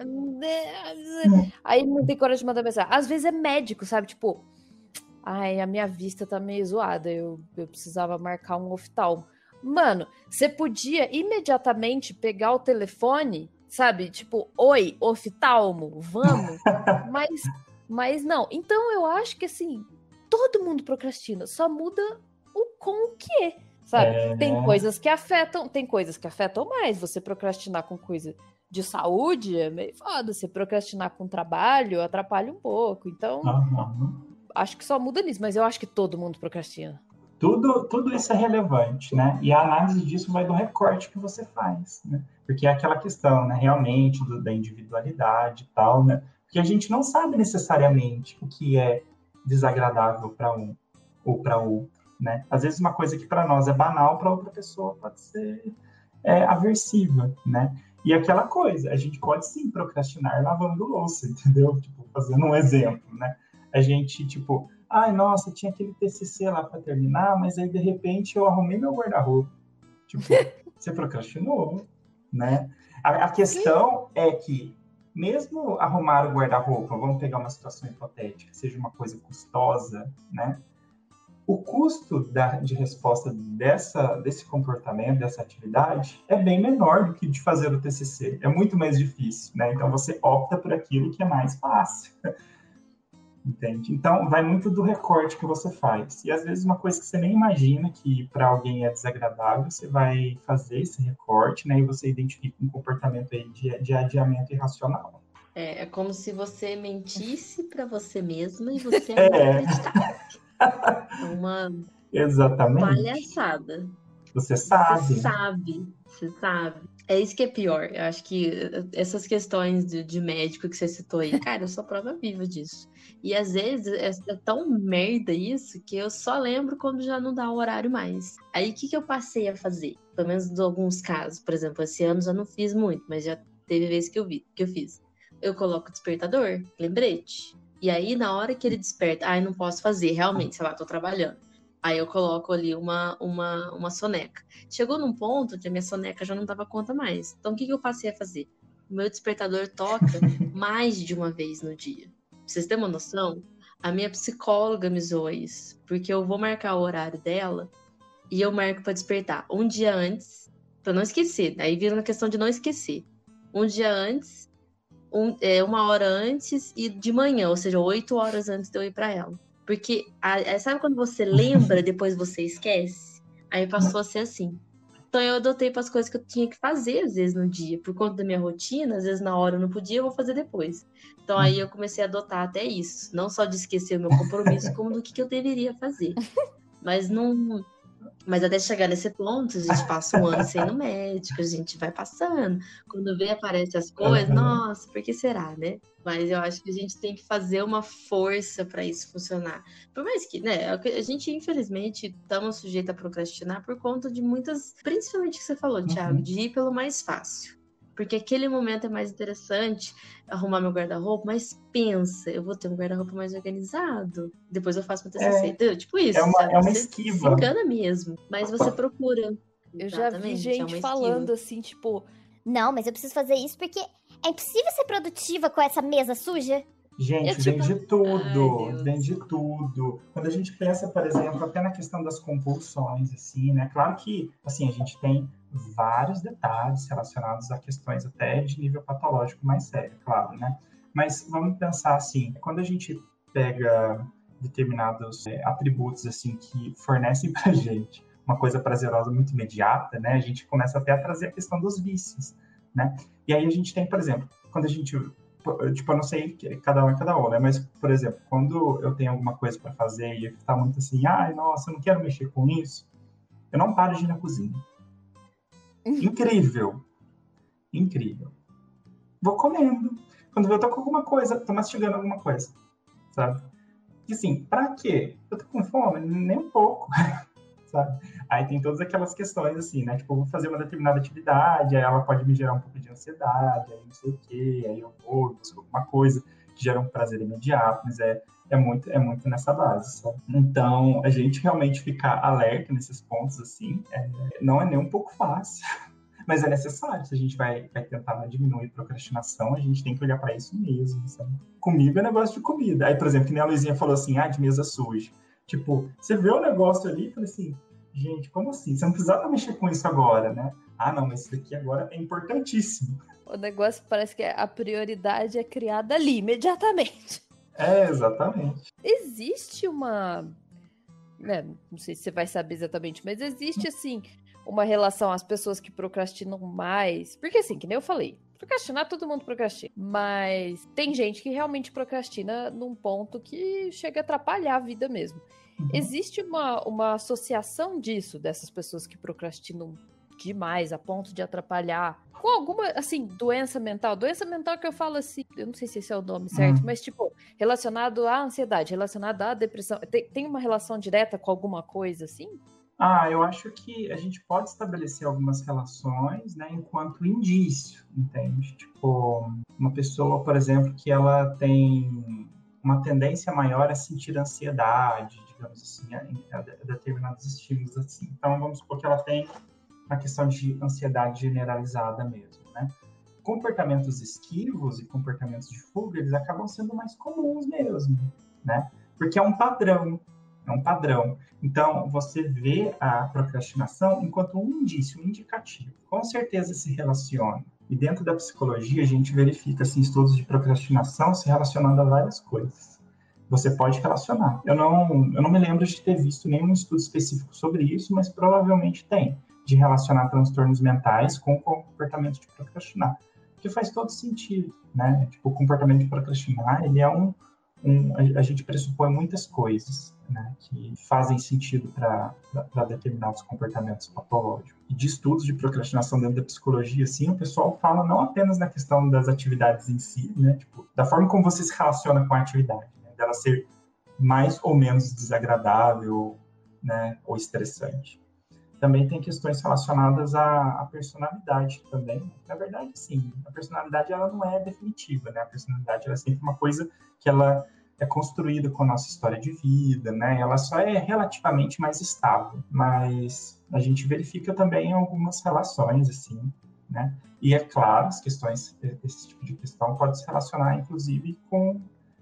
aí ele não tem coragem de mandar mensagem. Às vezes é médico, sabe? Tipo, ai, a minha vista tá meio zoada. Eu, eu precisava marcar um oftalmo. Mano, você podia imediatamente pegar o telefone, sabe? Tipo, oi, oftalmo, vamos. Mas, mas não. Então eu acho que assim, todo mundo procrastina, só muda o com o quê, sabe? É... Tem coisas que afetam, tem coisas que afetam mais. Você procrastinar com coisa de saúde é meio foda. Você procrastinar com trabalho atrapalha um pouco. Então, Uhum. acho que só muda nisso, mas eu acho que todo mundo procrastina. Tudo, tudo isso é relevante, né? E a análise disso vai do recorte que você faz, né? Porque é aquela questão, né? Realmente, do, da individualidade e tal, né? Porque a gente não sabe necessariamente o que é desagradável para um ou para outro, né? Às vezes uma coisa que para nós é banal, para outra pessoa pode ser é, aversiva, né? E aquela coisa, a gente pode sim procrastinar lavando louça, entendeu? Tipo, fazendo um exemplo, né? A gente, tipo, ai, nossa, tinha aquele T C C lá para terminar, mas aí, de repente, eu arrumei meu guarda-roupa. Tipo, você procrastinou, né? A, a questão é que, mesmo arrumar o guarda-roupa, vamos pegar uma situação hipotética, seja uma coisa custosa, né? O custo da, de resposta dessa, desse comportamento, dessa atividade, é bem menor do que de fazer o T C C. É muito mais difícil, né? Então, você opta por aquilo que é mais fácil. Entende? Então, vai muito do recorte que você faz. E, às vezes, uma coisa que você nem imagina que para alguém é desagradável, você vai fazer esse recorte, né? E você identifica um comportamento aí de, de adiamento irracional. É, é como se você mentisse para você mesma e você ainda É. acreditasse. É uma Exatamente. palhaçada. Você sabe. Você sabe, você sabe. É isso que é pior. Eu acho que essas questões de, de médico que você citou aí, cara, eu sou prova viva disso. E às vezes é, é tão merda isso que eu só lembro quando já não dá o horário mais. Aí o que, que eu passei a fazer? Pelo menos em alguns casos. Por exemplo, esse ano já não fiz muito, mas já teve vezes que eu vi, que eu fiz. Eu coloco o despertador, lembrete. E aí, na hora que ele desperta, ai, não posso fazer, realmente, sei lá, tô trabalhando. Aí eu coloco ali uma, uma, uma soneca. Chegou num ponto que a minha soneca já não dava conta mais. Então, o que, que eu passei a fazer? O meu despertador toca mais de uma vez no dia. Pra vocês terem uma noção, a minha psicóloga me zoa isso. Porque eu vou marcar o horário dela e eu marco pra despertar um dia antes, pra não esquecer. Aí vira uma questão de não esquecer. Um dia antes, um, é, uma hora antes e de manhã, ou seja, oito horas antes de eu ir pra ela. Porque, a, sabe quando você lembra, depois você esquece? Aí passou a ser assim. Então eu adotei para as coisas que eu tinha que fazer, às vezes, no dia. Por conta da minha rotina, às vezes na hora eu não podia, eu vou fazer depois. Então aí eu comecei a adotar até isso. Não só de esquecer o meu compromisso, como do que, que eu deveria fazer. Mas não... Mas até chegar nesse ponto, a gente passa um ano sem ir no médico, a gente vai passando. Quando vê, aparecem as coisas, uhum. Nossa, por que será, né? Mas eu acho que a gente tem que fazer uma força para isso funcionar. Por mais que, né, a gente, infelizmente, estamos sujeitos a procrastinar por conta de muitas... Principalmente o que você falou, Thiago, uhum. de ir pelo mais fácil. Porque aquele momento é mais interessante, arrumar meu guarda-roupa, mas pensa, eu vou ter um guarda-roupa mais organizado, depois eu faço meu T C C, é, entendeu? Tipo isso, é uma, é uma você esquiva. Se engana mesmo, mas você procura. Eu já vi gente é falando assim, tipo, não, mas eu preciso fazer isso porque é impossível ser produtiva com essa mesa suja. Gente, é tipo... vem de tudo, vem de tudo. Quando a gente pensa, por exemplo, até na questão das compulsões, assim, né? Claro que, assim, a gente tem vários detalhes relacionados a questões até de nível patológico mais sério, claro, né? Mas vamos pensar assim, quando a gente pega determinados é, atributos, assim, que fornecem pra gente uma coisa prazerosa muito imediata, né? A gente começa até a trazer a questão dos vícios, né? E aí a gente tem, por exemplo, quando a gente, tipo, eu não sei, cada um é cada um, né? Mas, por exemplo, quando eu tenho alguma coisa para fazer e tá muito assim, ai, nossa, eu não quero mexer com isso, eu não paro de ir na cozinha. Incrível. Incrível. Vou comendo. Quando eu tô com alguma coisa, tô mastigando alguma coisa, sabe? E assim, pra quê? Eu tô com fome? Nem um pouco, sabe? Aí tem todas aquelas questões assim, né? Tipo, eu vou fazer uma determinada atividade, aí ela pode me gerar um pouco de ansiedade, aí não sei o quê, aí eu vou, busco alguma coisa que gera um prazer imediato, mas é, é, muito, é muito nessa base, sabe? Então, a gente realmente ficar alerta nesses pontos, assim, é, não é nem um pouco fácil. Mas é necessário, se a gente vai, vai tentar diminuir a procrastinação, a gente tem que olhar para isso mesmo, sabe? Comigo é negócio de comida. Aí, por exemplo, que nem a Luizinha falou assim, ah, de mesa suja. Tipo, você vê o negócio ali e fala assim, gente, como assim? Você não precisava mexer com isso agora, né? Ah, não, mas isso daqui agora é importantíssimo. O negócio parece que a prioridade é criada ali, imediatamente. É, exatamente. Existe uma... né, não sei se você vai saber exatamente, mas existe, assim... uma relação às pessoas que procrastinam mais. Porque assim, que nem eu falei, procrastinar todo mundo procrastina. Mas tem gente que realmente procrastina num ponto que chega a atrapalhar a vida mesmo. Uhum. Existe uma, uma associação disso, dessas pessoas que procrastinam demais a ponto de atrapalhar com alguma, assim, doença mental. Doença mental que eu falo assim, eu não sei se esse é o nome certo, uhum. mas tipo, relacionado à ansiedade, relacionado à depressão. Tem, tem uma relação direta com alguma coisa assim? Ah, eu acho que a gente pode estabelecer algumas relações, né, enquanto indício, entende? Tipo, uma pessoa, por exemplo, que ela tem uma tendência maior a sentir ansiedade, digamos assim, a, a determinados estímulos assim. Então, vamos supor que ela tem uma questão de ansiedade generalizada mesmo, né? Comportamentos esquivos e comportamentos de fuga, eles acabam sendo mais comuns mesmo, né? Porque é um padrão. É um padrão. Então, você vê a procrastinação enquanto um indício, um indicativo. Com certeza se relaciona. E dentro da psicologia, a gente verifica assim, estudos de procrastinação se relacionando a várias coisas. Você pode relacionar. Eu não, eu não me lembro de ter visto nenhum estudo específico sobre isso, mas provavelmente tem, de relacionar transtornos mentais com o comportamento de procrastinar. Que faz todo sentido, né? Tipo, o comportamento de procrastinar, ele é um... um a gente pressupõe muitas coisas, né, que fazem sentido para determinados comportamentos patológicos. E de estudos de procrastinação dentro da psicologia, assim, o pessoal fala não apenas na questão das atividades em si, né, tipo, da forma como você se relaciona com a atividade, né, dela ser mais ou menos desagradável, né, ou estressante. Também tem questões relacionadas à, à personalidade também. Na verdade, sim, a personalidade ela não é definitiva, né? A personalidade ela é sempre uma coisa que ela é construída com a nossa história de vida, né? Ela só é relativamente mais estável, mas a gente verifica também algumas relações, assim, né? E é claro, as questões, esse tipo de questão pode se relacionar, inclusive, com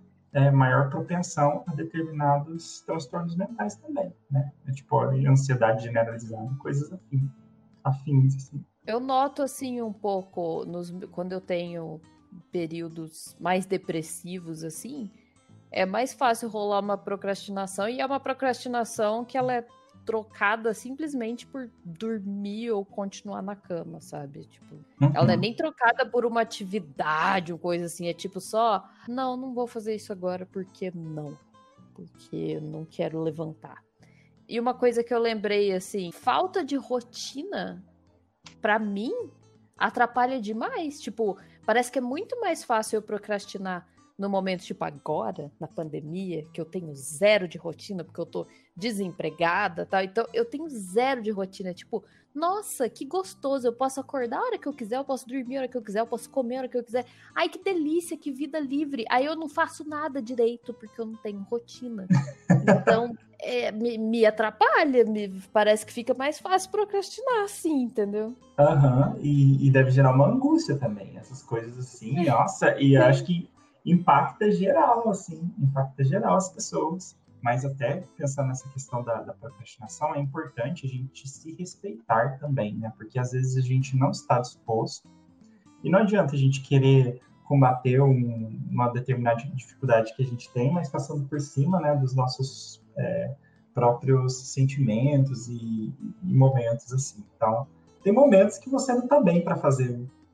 é, maior propensão a determinados transtornos mentais também, né? É, tipo, a ansiedade generalizada, coisas afins, afins, assim. Eu noto, assim, um pouco, nos, quando eu tenho períodos mais depressivos, assim, é mais fácil rolar uma procrastinação, e é uma procrastinação que ela é trocada simplesmente por dormir ou continuar na cama, sabe? Tipo, uhum. Ela não é nem trocada por uma atividade ou coisa assim, é tipo só, não, não vou fazer isso agora porque não, porque eu não quero levantar. E uma coisa que eu lembrei, assim, falta de rotina, pra mim, atrapalha demais. Tipo, parece que é muito mais fácil eu procrastinar no momento, tipo, agora, na pandemia, que eu tenho zero de rotina, porque eu tô desempregada, tal. Então, eu tenho zero de rotina. Tipo, nossa, que gostoso. Eu posso acordar a hora que eu quiser, eu posso dormir a hora que eu quiser, eu posso comer a hora que eu quiser. Ai, que delícia, que vida livre. Aí eu não faço nada direito, porque eu não tenho rotina. Então, é, me, me atrapalha. Me, parece que fica mais fácil procrastinar, assim, entendeu? Aham, uhum. e, e deve gerar uma angústia também, essas coisas assim. Nossa, e eu acho que impacta geral, assim, impacta geral as pessoas. Mas até pensando nessa questão da, da procrastinação, é importante a gente se respeitar também, né? Porque às vezes a gente não está disposto e não adianta a gente querer combater um, uma determinada dificuldade que a gente tem, mas passando por cima, né, dos nossos é, próprios sentimentos e, e momentos, assim. Então, tem momentos que você não está bem para fazer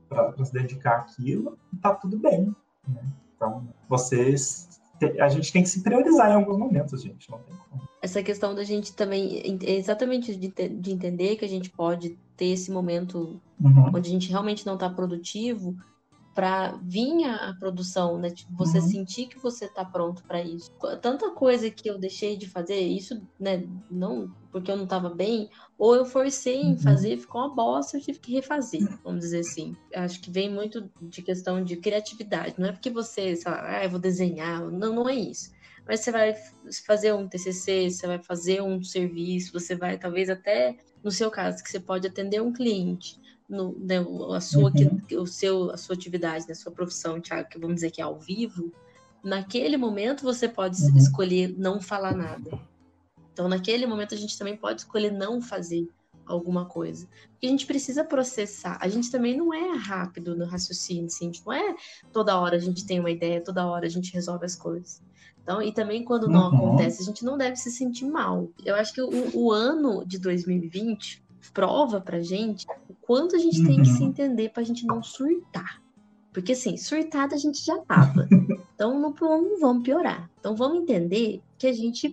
para se dedicar àquilo, e tá tudo bem, né? Então, vocês... A gente tem que se priorizar em alguns momentos, gente. Não tem como. Essa questão da gente também... É exatamente de, de entender que a gente pode ter esse momento uhum. onde a gente realmente não tá produtivo para vir a produção, né? Tipo, você uhum. sentir que você tá pronto para isso. Tanta coisa que eu deixei de fazer, isso, né? Não porque eu não tava bem, ou eu forcei em fazer, ficou uma bosta, eu tive que refazer, vamos dizer assim. Acho que vem muito de questão de criatividade. Não é porque você, sei lá, ah, eu vou desenhar. Não, não é isso. Mas você vai fazer um T C C, você vai fazer um serviço, você vai, talvez até, no seu caso, que você pode atender um cliente, no, né, a, sua, uhum. que, o seu, a sua atividade, né, a sua profissão, Thiago, que vamos dizer que é ao vivo, naquele momento você pode uhum. escolher não falar nada. Então, naquele momento, a gente também pode escolher não fazer alguma coisa. Porque a gente precisa processar. A gente também não é rápido no raciocínio, assim, não é toda hora a gente tem uma ideia, toda hora a gente resolve as coisas. Então, e também quando não uhum. acontece, a gente não deve se sentir mal. Eu acho que o, o ano de dois mil e vinte prova pra gente o quanto a gente uhum. tem que se entender pra gente não surtar. Porque, assim, surtada a gente já tava. Então, não, não vamos piorar. Então, vamos entender que a gente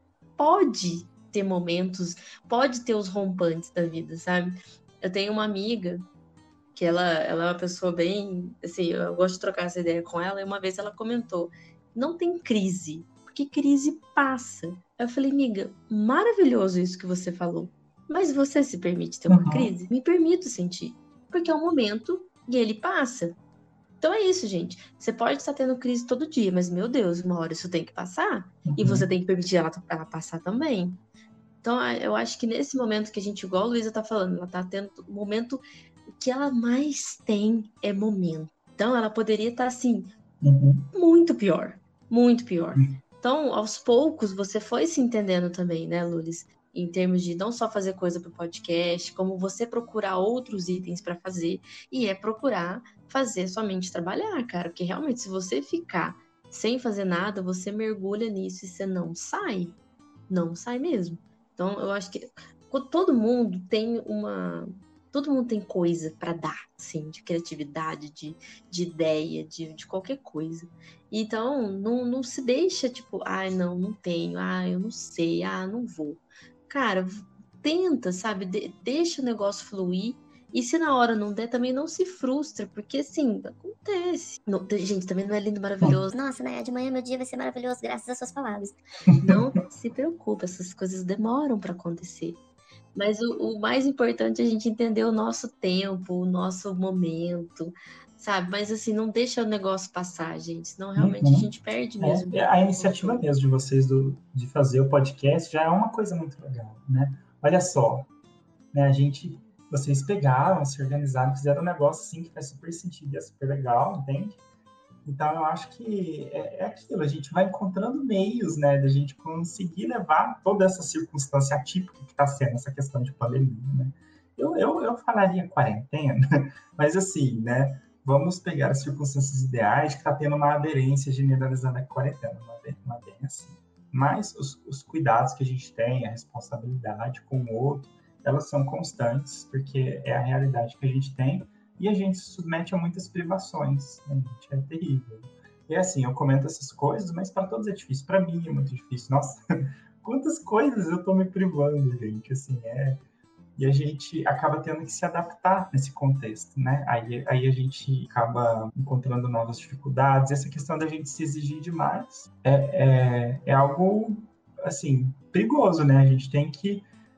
pode ter momentos, pode ter os rompantes da vida, sabe? Eu tenho uma amiga que ela, ela é uma pessoa bem... Assim, eu gosto de trocar essa ideia com ela, e uma vez ela comentou, não tem crise, porque crise passa. Eu falei, amiga, maravilhoso isso que você falou, mas você se permite ter uma uhum. crise? Me permito sentir, porque é um momento e ele passa. Então é isso, gente. Você pode estar tendo crise todo dia, mas, meu Deus, uma hora isso tem que passar. Uhum. E você tem que permitir ela, ela passar também. Então, eu acho que nesse momento que a gente, igual a Luísa tá falando, ela tá tendo um momento... O que ela mais tem é momento. Então, ela poderia estar, assim, uhum. muito pior. Muito pior. Uhum. Então, aos poucos, você foi se entendendo também, né, Lulis? Em termos de não só fazer coisa pro podcast, como você procurar outros itens para fazer. E é procurar fazer sua mente trabalhar, cara. Porque realmente, se você ficar sem fazer nada, você mergulha nisso e você não sai. Não sai mesmo. Então, eu acho que todo mundo tem uma... Todo mundo tem coisa para dar, assim, de criatividade, de, de ideia, de, de qualquer coisa. Então, não, não se deixa, tipo, ai, não, não tenho, ai, eu não sei, ah, não vou. Cara, tenta, sabe? De, deixa o negócio fluir. E se na hora não der, também não se frustra, porque, assim, acontece. Não, gente, também não é lindo, maravilhoso. Nossa, né? De manhã meu dia vai ser maravilhoso, graças às suas palavras. Não se preocupe, essas coisas demoram para acontecer. Mas o, o mais importante é a gente entender o nosso tempo, o nosso momento, sabe? Mas, assim, não deixa o negócio passar, gente. Senão, realmente, uhum. a gente perde mesmo. É, a iniciativa mesmo de vocês do, de fazer o podcast já é uma coisa muito legal, né? Olha só, né? A gente... Vocês pegaram, se organizaram, fizeram um negócio assim que faz super sentido e é super legal, entende? Então, eu acho que é, é aquilo, a gente vai encontrando meios, né, da gente conseguir levar toda essa circunstância atípica que está sendo essa questão de pandemia, né? Eu, eu, eu falaria quarentena, mas assim, né, vamos pegar as circunstâncias ideais que está tendo uma aderência generalizada à quarentena, não é, não é bem assim. Mas os, os cuidados que a gente tem, a responsabilidade com o outro, elas são constantes, porque é a realidade que a gente tem, e a gente se submete a muitas privações, né, gente? É terrível. E assim, eu comento essas coisas, mas para todos é difícil. Para mim é muito difícil. Nossa, quantas coisas eu tô me privando, gente, assim, é... E a gente acaba tendo que se adaptar nesse contexto, né? Aí, aí a gente acaba encontrando novas dificuldades. Essa questão da gente se exigir demais é, é, é algo, assim, perigoso, né? A gente tem que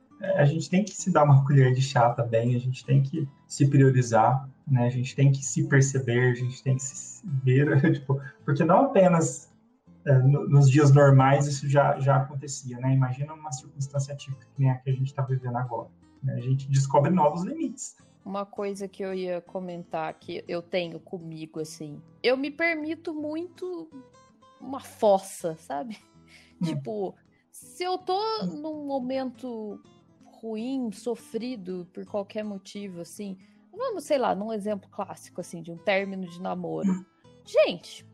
a gente tem que se dar uma colher de chá também, a gente tem que se priorizar, né? A gente tem que se perceber, a gente tem que se ver, tipo, porque não apenas é, no, nos dias normais isso já, já acontecia, né? Imagina uma circunstância típica que nem a que a gente está vivendo agora, né? A gente descobre novos limites. Uma coisa que eu ia comentar que eu tenho comigo, assim, eu me permito muito uma fossa, sabe? Hum. Tipo, se eu tô hum. num momento ruim, sofrido por qualquer motivo, assim, vamos, sei lá, num exemplo clássico, assim, de um término de namoro. Gente,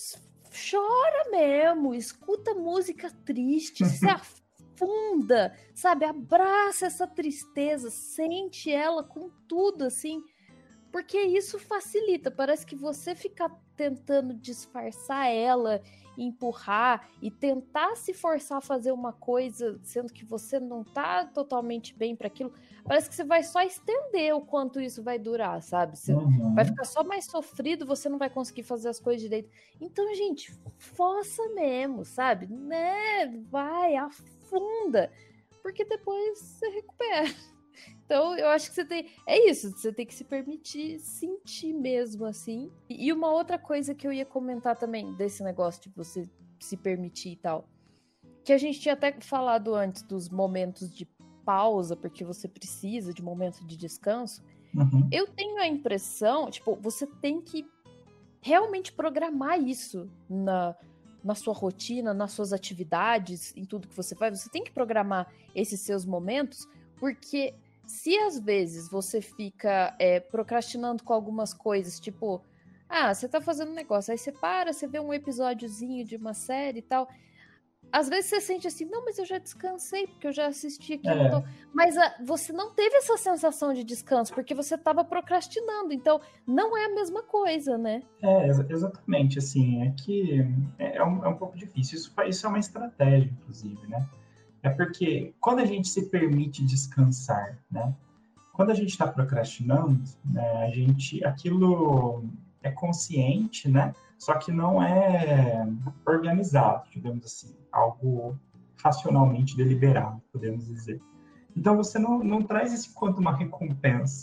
chora mesmo, escuta música triste, se afunda, sabe, abraça essa tristeza, sente ela com tudo, assim, Porque isso facilita. Parece que você ficar tentando disfarçar ela, empurrar e tentar se forçar a fazer uma coisa, sendo que você não tá totalmente bem para aquilo, parece que você vai só estender o quanto isso vai durar, sabe? Você Uhum. vai ficar só mais sofrido, você não vai conseguir fazer as coisas direito. Então, gente, força mesmo, sabe? Né? Vai, afunda, porque depois você recupera. Então, eu acho que você tem... É isso, você tem que se permitir sentir mesmo, assim. E uma outra coisa que eu ia comentar também, desse negócio de você se permitir e tal, que a gente tinha até falado antes dos momentos de pausa, porque você precisa de momento de descanso. Uhum. Eu tenho a impressão, tipo, você tem que realmente programar isso na, na sua rotina, nas suas atividades, em tudo que você faz. Você tem que programar esses seus momentos, porque... Se às vezes você fica é, procrastinando com algumas coisas, tipo, ah, você tá fazendo um negócio, aí você para, você vê um episódiozinho de uma série e tal, às vezes você sente assim, não, mas eu já descansei, porque eu já assisti aquilo, É. então... mas a, você não teve essa sensação de descanso, porque você tava procrastinando, então não é a mesma coisa, né? É, ex- exatamente, assim, é que é, é um, é um pouco difícil, isso, fa- isso é uma estratégia, inclusive, né? É porque quando a gente se permite descansar, né? Quando a gente está procrastinando, né, a gente, aquilo é consciente, né? Só que não é organizado, digamos assim, algo racionalmente deliberado, podemos dizer. Então você não, não traz isso enquanto uma recompensa.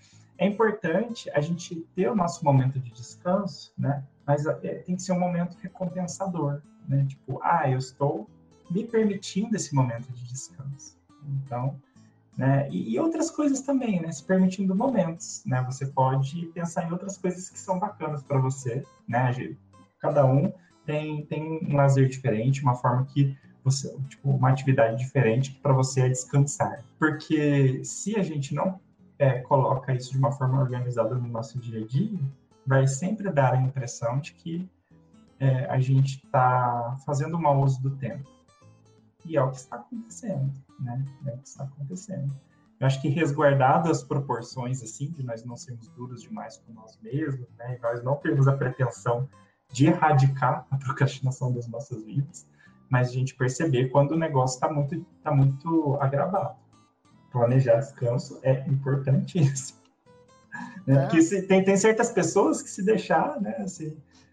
É importante a gente ter o nosso momento de descanso, né? Mas é, tem que ser um momento recompensador, né? Tipo, ah, eu estou me permitindo esse momento de descanso. Então, né? E, e outras coisas também, né? Se permitindo momentos, né? Você pode pensar em outras coisas que são bacanas para você, né? Cada um tem, tem um lazer diferente, uma forma que você, tipo, uma atividade diferente que para você é descansar. Porque se a gente não é, coloca isso de uma forma organizada no nosso dia a dia, vai sempre dar a impressão de que é, a gente está fazendo um mau uso do tempo. E é o que está acontecendo, né? É o que está acontecendo. Eu acho que resguardado as proporções, assim, de nós não sermos duros demais com nós mesmos, né? E nós não temos a pretensão de erradicar a procrastinação das nossas vidas, mas a gente perceber quando o negócio está muito, tá muito agravado. Planejar descanso é importantíssimo. Né? Porque se, tem, tem certas pessoas que se deixar, né, assim,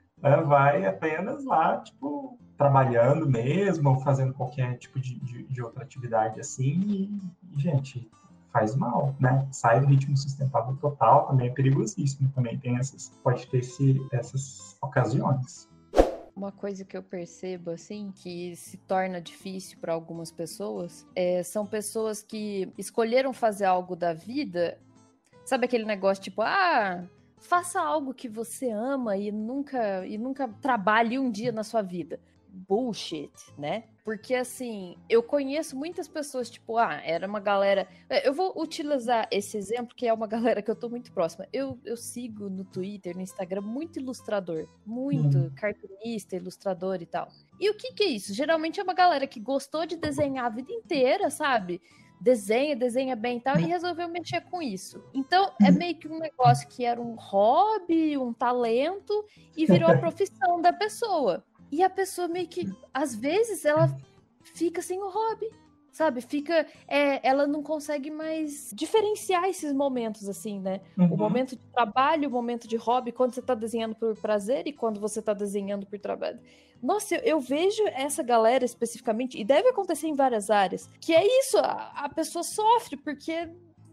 vai apenas lá, tipo, trabalhando mesmo, ou fazendo qualquer tipo de, de, de outra atividade assim, e, gente, faz mal, né? Sai do ritmo sustentável total, também é perigosíssimo, também tem essas, pode ter esse, essas ocasiões. Uma coisa que eu percebo, assim, que se torna difícil para algumas pessoas, é, são pessoas que escolheram fazer algo da vida, sabe aquele negócio tipo, ah... faça algo que você ama e nunca, e nunca trabalhe um dia na sua vida. Bullshit, né? Porque, assim, eu conheço muitas pessoas, tipo, ah, era uma galera... Eu vou utilizar esse exemplo, que é uma galera que eu tô muito próxima. Eu, eu sigo no Twitter, no Instagram, muito ilustrador. Muito hum. cartunista, ilustrador e tal. E o que que é isso? Geralmente é uma galera que gostou de desenhar a vida inteira, sabe? Desenha, desenha bem e tal, e resolveu mexer com isso. Então, é meio que um negócio que era um hobby, um talento, e virou a profissão da pessoa. E a pessoa meio que, às vezes, ela fica sem o hobby, sabe? Fica, é, ela não consegue mais diferenciar esses momentos, assim, né? Uhum. O momento de trabalho, o momento de hobby, quando você tá desenhando por prazer e quando você tá desenhando por trabalho. Nossa, eu, eu vejo essa galera especificamente, e deve acontecer em várias áreas, que é isso, a, a pessoa sofre, porque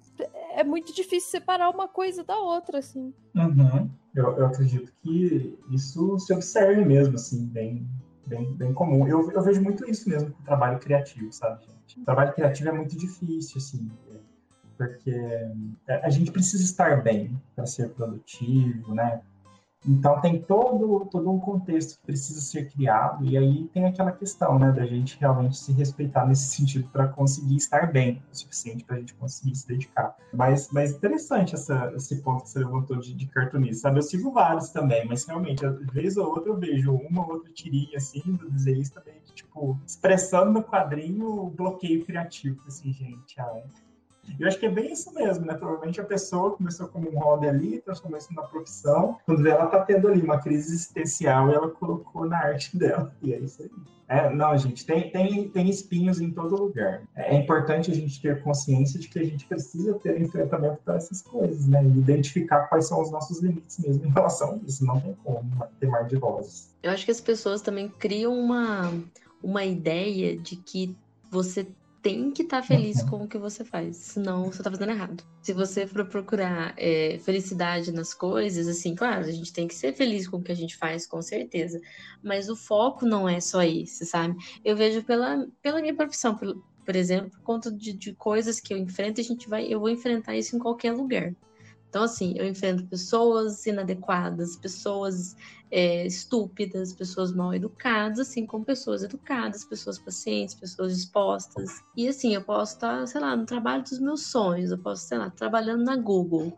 é muito difícil separar uma coisa da outra, assim. Uhum. Eu, eu acredito que isso se observe mesmo, assim, bem, bem, bem comum. Eu, eu vejo muito isso mesmo com o trabalho criativo, sabe, gente? O trabalho criativo é muito difícil, assim, porque a gente precisa estar bem para ser produtivo, né? Então, tem todo, todo um contexto que precisa ser criado, e aí tem aquela questão, né, da gente realmente se respeitar nesse sentido para conseguir estar bem o suficiente para a gente conseguir se dedicar. Mas, mas interessante essa, esse ponto que você levantou de, de cartunista, sabe? Eu sigo vários também, mas realmente, de vez ou outra eu vejo uma ou outra tirinha, assim, do desenhista também, que, tipo, expressando no quadrinho o bloqueio criativo, assim, gente, ai... Eu acho que é bem isso mesmo, né? Provavelmente a pessoa começou como um hobby ali, transformou isso numa profissão. Quando vê, ela tá tendo ali uma crise existencial e ela colocou na arte dela. E é isso aí. É, não, gente, tem, tem, tem espinhos em todo lugar. É importante a gente ter consciência de que a gente precisa ter enfrentamento para essas coisas, né? E identificar quais são os nossos limites mesmo em relação a isso. Não tem como ter mar de rosas. Eu acho que as pessoas também criam uma, uma ideia de que você tem que estar feliz Uhum. com o que você faz, senão você tá fazendo errado. Se você for procurar é, felicidade nas coisas, assim, claro, a gente tem que ser feliz com o que a gente faz, com certeza. Mas o foco não é só esse, sabe? Eu vejo pela, pela minha profissão, por, por exemplo, por conta de, de coisas que eu enfrento, a gente vai, eu vou enfrentar isso em qualquer lugar. Então, assim, eu enfrento pessoas inadequadas, pessoas é, estúpidas, pessoas mal educadas, assim como pessoas educadas, pessoas pacientes, pessoas dispostas. E, assim, eu posso estar, sei lá, no trabalho dos meus sonhos, eu posso, sei lá, trabalhando na Google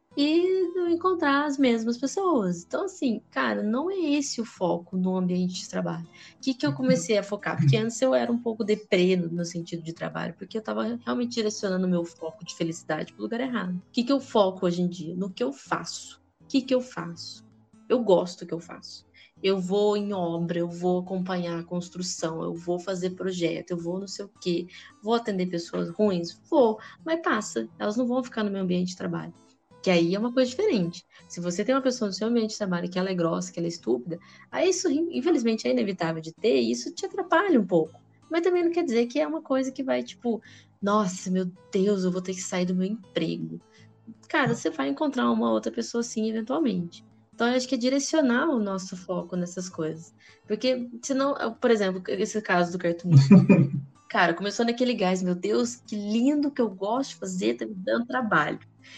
e não encontrar as mesmas pessoas. Então, assim, cara, não é esse o foco no ambiente de trabalho. O que que eu comecei a focar? Porque antes eu era um pouco deprê no, no sentido de trabalho, porque eu estava realmente direcionando o meu foco de felicidade para o lugar errado. O que que eu foco hoje em dia? No que eu faço. O que que eu faço? Eu gosto do que eu faço. Eu vou em obra, eu vou acompanhar a construção, eu vou fazer projeto, eu vou não sei o quê. Vou atender pessoas ruins? Vou, mas passa. Elas não vão ficar no meu ambiente de trabalho. Que aí é uma coisa diferente. Se você tem uma pessoa no seu ambiente de trabalho que ela é grossa, que ela é estúpida, aí isso, infelizmente, é inevitável de ter e isso te atrapalha um pouco. Mas também não quer dizer que é uma coisa que vai, tipo, nossa, meu Deus, eu vou ter que sair do meu emprego. Cara, você vai encontrar uma outra pessoa assim, eventualmente. Então, eu acho que é direcionar o nosso foco nessas coisas. Porque, senão, por exemplo, esse caso do cartunista. Cara, começou naquele gás, meu Deus, que lindo que eu gosto de fazer, tá me dando trabalho.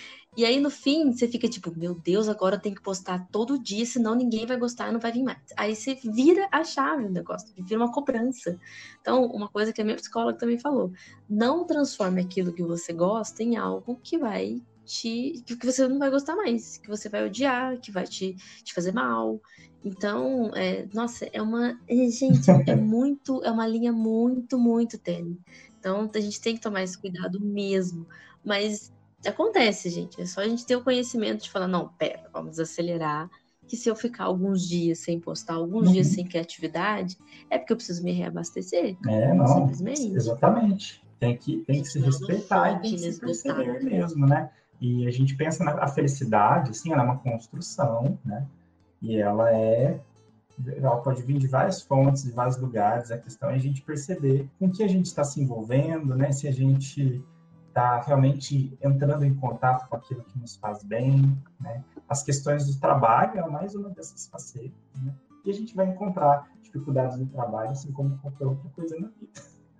E aí, no fim, você fica tipo, meu Deus, agora eu tenho que postar todo dia, senão ninguém vai gostar e não vai vir mais. Aí você vira a chave do negócio, vira uma cobrança. Então, uma coisa que a minha psicóloga também falou, não transforme aquilo que você gosta em algo que vai te... que você não vai gostar mais, que você vai odiar, que vai te, te fazer mal. Então, é, nossa, é uma... Gente, é muito... É uma linha muito, muito tênue. Então, a gente tem que tomar esse cuidado mesmo. Mas... acontece, gente. É só a gente ter o conhecimento de falar, não, pera, vamos acelerar, que se eu ficar alguns dias sem postar, alguns Uhum. dias sem criatividade, é porque eu preciso me reabastecer. É, não, Simplesmente. exatamente. Tem que, tem que se Senão eu dou respeitar e tem fonte que se inesgotável. perceber mesmo, né? E a gente pensa na a felicidade, assim, ela é uma construção, né? E ela é, ela pode vir de várias fontes, de vários lugares. A questão é a gente perceber com que a gente está se envolvendo, né? Se a gente está realmente entrando em contato com aquilo que nos faz bem, né? As questões do trabalho é mais uma dessas facetas, né? E a gente vai encontrar dificuldades no trabalho, assim como qualquer outra coisa na vida,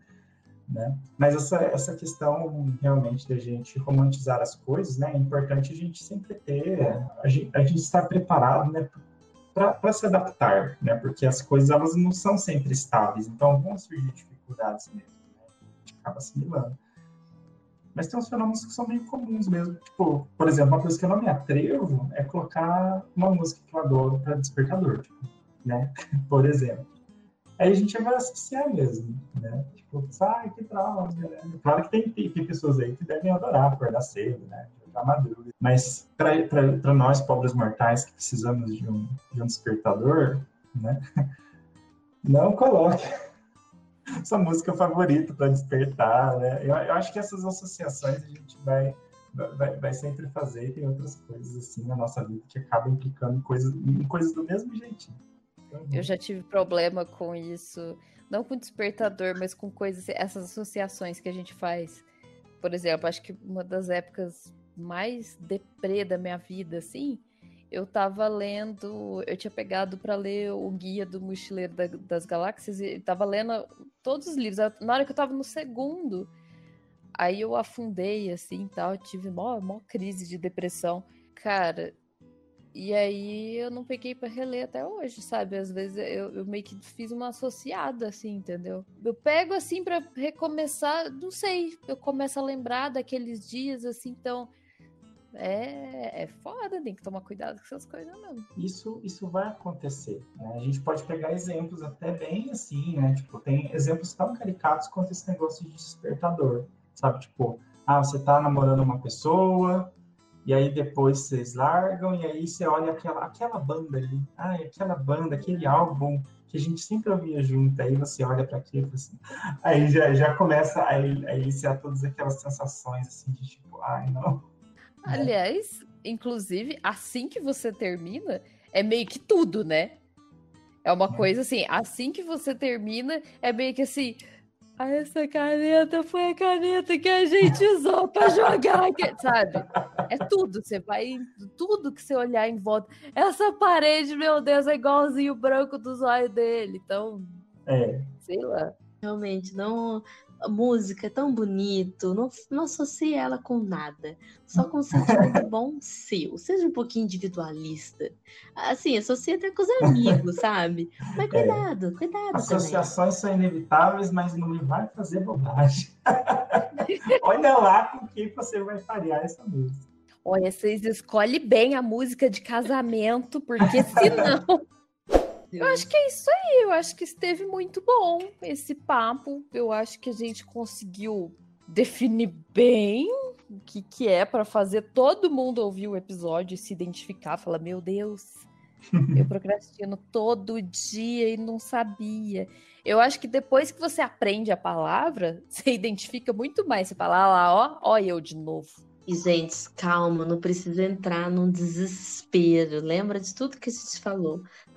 né? Mas essa, essa questão realmente da gente romantizar as coisas, né? É importante a gente sempre ter, a gente, a gente estar preparado, né? Para se adaptar, né? Porque as coisas elas não são sempre estáveis, então vão surgir dificuldades mesmo, né? A gente acaba assimilando. Mas tem uns fenômenos que são meio comuns mesmo. Tipo, por exemplo, uma coisa que eu não me atrevo é colocar uma música que eu adoro para despertador, tipo, né? Por exemplo. Aí a gente vai associar mesmo, né? Tipo, ai, que droga, né? Claro que tem, tem pessoas aí que devem adorar acordar cedo, né? Jogar madruga. Mas para nós, pobres mortais, que precisamos de um, de um despertador, né? Não coloque sua música favorita para despertar, né? Eu, eu acho que essas associações a gente vai, vai, vai sempre fazer, e tem outras coisas assim na nossa vida que acabam implicando coisas, em coisas do mesmo jeitinho. Então, eu já tive problema com isso, não com despertador, mas com coisas, essas associações que a gente faz. Por exemplo, acho que uma das épocas mais deprê da minha vida, assim, eu tava lendo, eu tinha pegado para ler o Guia do Mochileiro da, das Galáxias e tava lendo todos os livros. Na hora que eu tava no segundo, aí eu afundei, assim, tal, tive mó, mó crise de depressão. Cara, e aí eu não peguei para reler até hoje, sabe? Às vezes eu, eu meio que fiz uma associada, assim, entendeu? Eu pego, assim, para recomeçar, não sei, eu começo a lembrar daqueles dias, assim, então... É, é foda, tem que tomar cuidado com essas coisas mesmo. Isso, isso vai acontecer, né? A gente pode pegar exemplos até bem assim, né? Tipo, tem exemplos tão caricatos quanto esse negócio de despertador, sabe? Tipo, Ah, você tá namorando uma pessoa, e aí depois vocês largam, e aí você olha aquela, aquela banda ali, ah, aquela banda, aquele álbum que a gente sempre ouvia junto, aí você olha para aquilo e fala assim, aí já, já começa a iniciar todas aquelas sensações, assim, de tipo, ai, não. Aliás, inclusive, assim que você termina, é meio que tudo, né? É uma coisa assim, assim que você termina, é meio que assim, ah, essa caneta foi a caneta que a gente usou pra jogar, sabe? É tudo, você vai, tudo que você olhar em volta. Essa parede, meu Deus, é igualzinho o branco dos olhos dele, então, É. sei lá. Realmente, não. A música é tão bonito, não, não associe ela com nada. Só com um sentimento bom seu. Seja um pouquinho individualista. Assim, associe até com os amigos, sabe? Mas cuidado, é. cuidado Associações também. são inevitáveis, mas não me vai fazer bobagem. Olha lá com quem você vai parear essa música. Olha, vocês escolhem bem a música de casamento, porque senão... Eu acho que é isso aí, eu acho que esteve muito bom esse papo. Eu acho que a gente conseguiu definir bem o que, que é para fazer todo mundo ouvir o episódio e se identificar, falar, meu Deus, eu procrastino todo dia e não sabia. Eu acho que depois que você aprende a palavra, você identifica muito mais. Você fala, ah lá, ó, ó eu de novo. E, gente, calma, não precisa entrar num desespero. Lembra de tudo que a gente falou.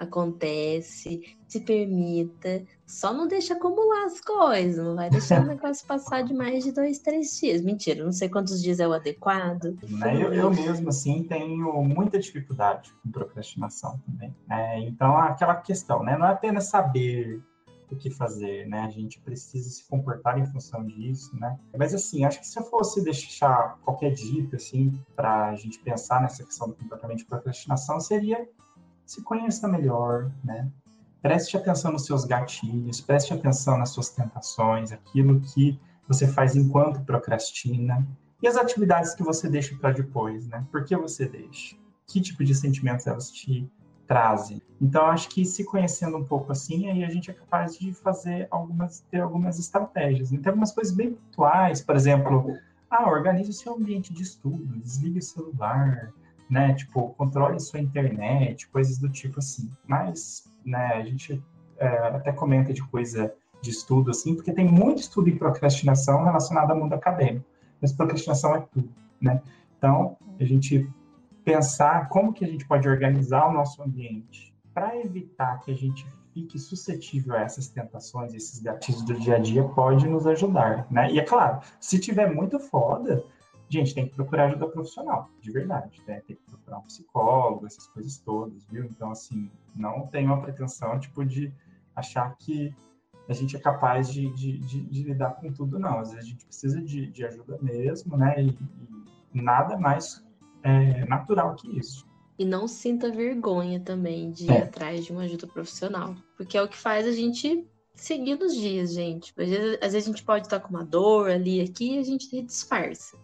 Acontece, se permita. Só não deixa acumular as coisas. Não vai deixar o negócio passar de mais de dois, três dias. Mentira, não sei quantos dias é o adequado. Né? Eu, eu mesmo, assim, tenho muita dificuldade com procrastinação também. Né? Então, aquela questão, né? Não é apenas saber o que fazer, né? A gente precisa se comportar em função disso, né? Mas, assim, acho que se eu fosse deixar qualquer dica, assim, para a gente pensar nessa questão do comportamento de procrastinação, seria se conheça melhor, né? Preste atenção nos seus gatilhos, preste atenção nas suas tentações, aquilo que você faz enquanto procrastina, e as atividades que você deixa para depois, né? Por que você deixa? Que tipo de sentimentos elas te trazem? Então, acho que se conhecendo um pouco assim, aí a gente é capaz de fazer algumas, ter algumas estratégias. Tem algumas coisas bem pontuais, por exemplo, ah, organize o seu ambiente de estudo, desligue o celular, né? Tipo, controle sua internet, coisas do tipo assim. Mas, né, a gente é, até comenta de coisa de estudo, assim, porque tem muito estudo em procrastinação relacionado ao mundo acadêmico. Mas procrastinação é tudo, né? Então, a gente pensar como que a gente pode organizar o nosso ambiente para evitar que a gente fique suscetível a essas tentações, esses gatilhos do dia a dia, pode nos ajudar, né? E é claro, se tiver muito foda, gente, tem que procurar ajuda profissional, de verdade, né? Tem que procurar um psicólogo, essas coisas todas, viu? Então, assim, não tenho a pretensão, tipo, de achar que a gente é capaz de, de, de, de lidar com tudo, não. Às vezes a gente precisa de, de ajuda mesmo, né? E, e nada mais é, natural que isso. E não sinta vergonha também de ir É. atrás de uma ajuda profissional. Porque é o que faz a gente seguir nos dias, gente. Às vezes, às vezes a gente pode estar com uma dor ali, aqui, e a gente disfarça.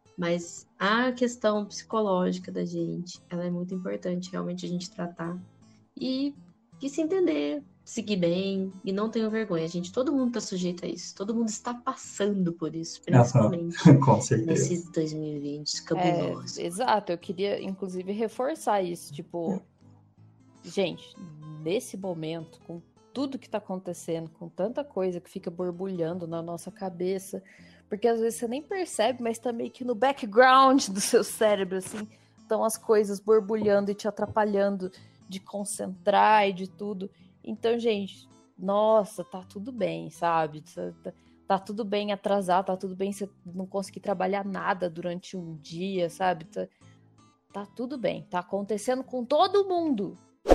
Mas a questão psicológica da gente, ela é muito importante realmente a gente tratar. E, e se entender, seguir bem, e não tenha vergonha. Gente, todo mundo está sujeito a isso. Todo mundo está passando por isso, principalmente com certeza. nesse dois mil e vinte cabuloso. É, exato, eu queria, inclusive, reforçar isso. Tipo, gente, nesse momento, com tudo que tá acontecendo, com tanta coisa que fica borbulhando na nossa cabeça, porque às vezes você nem percebe, mas tá meio que no background do seu cérebro, assim, estão as coisas borbulhando e te atrapalhando de concentrar e de tudo. Então, gente, nossa, tá tudo bem, sabe? Tá, tá, tá tudo bem atrasar, tá tudo bem você não conseguir trabalhar nada durante um dia, sabe? Tá, tá tudo bem, tá acontecendo com todo mundo.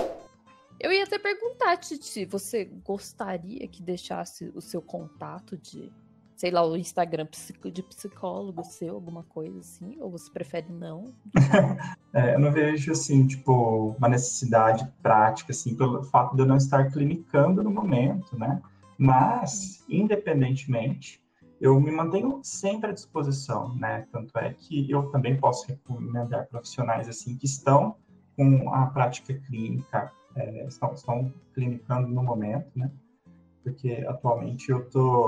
Eu ia até perguntar, Titi, você gostaria que deixasse o seu contato de, sei lá, o Instagram de psicólogo seu, alguma coisa assim? Ou você prefere não? É, eu não vejo, assim, tipo, uma necessidade prática, assim, pelo fato de eu não estar clinicando no momento, né? Mas, independentemente, eu me mantenho sempre à disposição, né? Tanto é que eu também posso recomendar profissionais, assim, que estão com a prática clínica, é, estão, estão clinicando no momento, né? Porque atualmente eu tô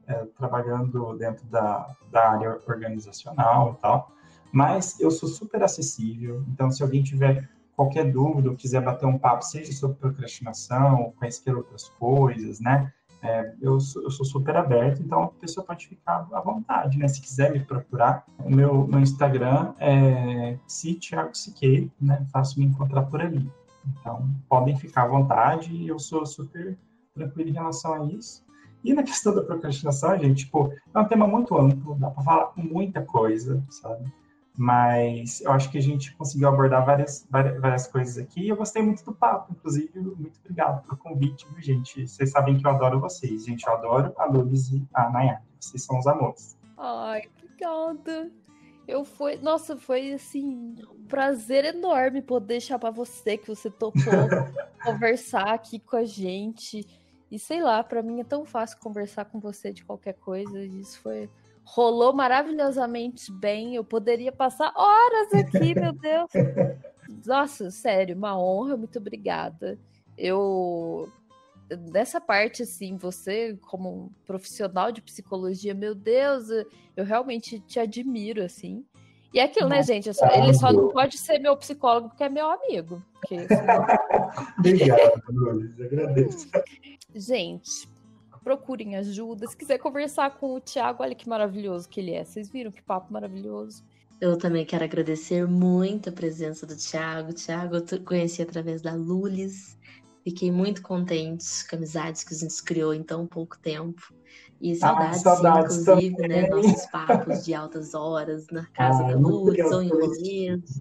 é, trabalhando dentro da, da área organizacional e tal, mas eu sou super acessível, então se alguém tiver qualquer dúvida ou quiser bater um papo, seja sobre procrastinação, conhecer outras coisas, né? É, eu, sou, eu sou super aberto, então a pessoa pode ficar à vontade, né? Se quiser me procurar, o meu, meu Instagram é Thiago Siqueira, né? Fácil me encontrar por ali. Então, podem ficar à vontade, eu sou super tranquilo em relação a isso. E na questão da procrastinação, gente, tipo, é um tema muito amplo, dá para falar muita coisa, sabe? Mas eu acho que a gente conseguiu abordar várias, várias, várias coisas aqui e eu gostei muito do papo, inclusive, muito obrigado pelo convite, viu, gente? Vocês sabem que eu adoro vocês, gente, eu adoro a Lourdes e a Nayara, vocês são os amores. Ai, obrigada. Eu fui, nossa, foi assim, um prazer enorme poder chamar você, que você topou conversar aqui com a gente. E sei lá, pra mim é tão fácil conversar com você de qualquer coisa, isso foi... Rolou maravilhosamente bem. Eu poderia passar horas aqui, meu Deus. Nossa, sério, uma honra. Muito obrigada. Eu... Nessa parte, assim, você como um profissional de psicologia, meu Deus, eu realmente te admiro, assim. E é aquilo, né, gente? Só, ele só não pode ser meu psicólogo porque é meu amigo. Porque, senão... Obrigado, Luiz. Agradeço. Gente... procurem ajuda. Se quiser conversar com o Thiago, olha que maravilhoso que ele é. Vocês viram que papo maravilhoso? Eu também quero agradecer muito a presença do Thiago. Thiago, eu conheci através da Lulis. Fiquei muito contente com a amizade que a gente criou em tão pouco tempo. E saudades, ah, saudades sim, inclusive, também. Né? Nossos papos de altas horas na casa ah, da Lulis ou em rolês.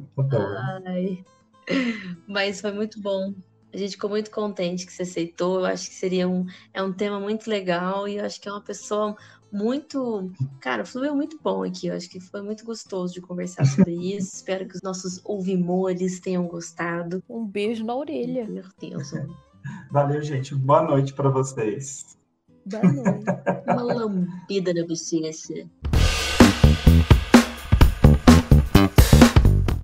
Ai. Mas foi muito bom. A gente ficou muito contente que você aceitou. Eu acho que seria um, é um tema muito legal e eu acho que é uma pessoa muito... Cara, fluiu muito bom aqui. Eu acho que foi muito gostoso de conversar sobre isso. Espero que os nossos ouvimores tenham gostado. Um beijo na orelha. Meu Deus. Valeu, gente. Boa noite para vocês. Boa noite. Uma lambida na bochecha.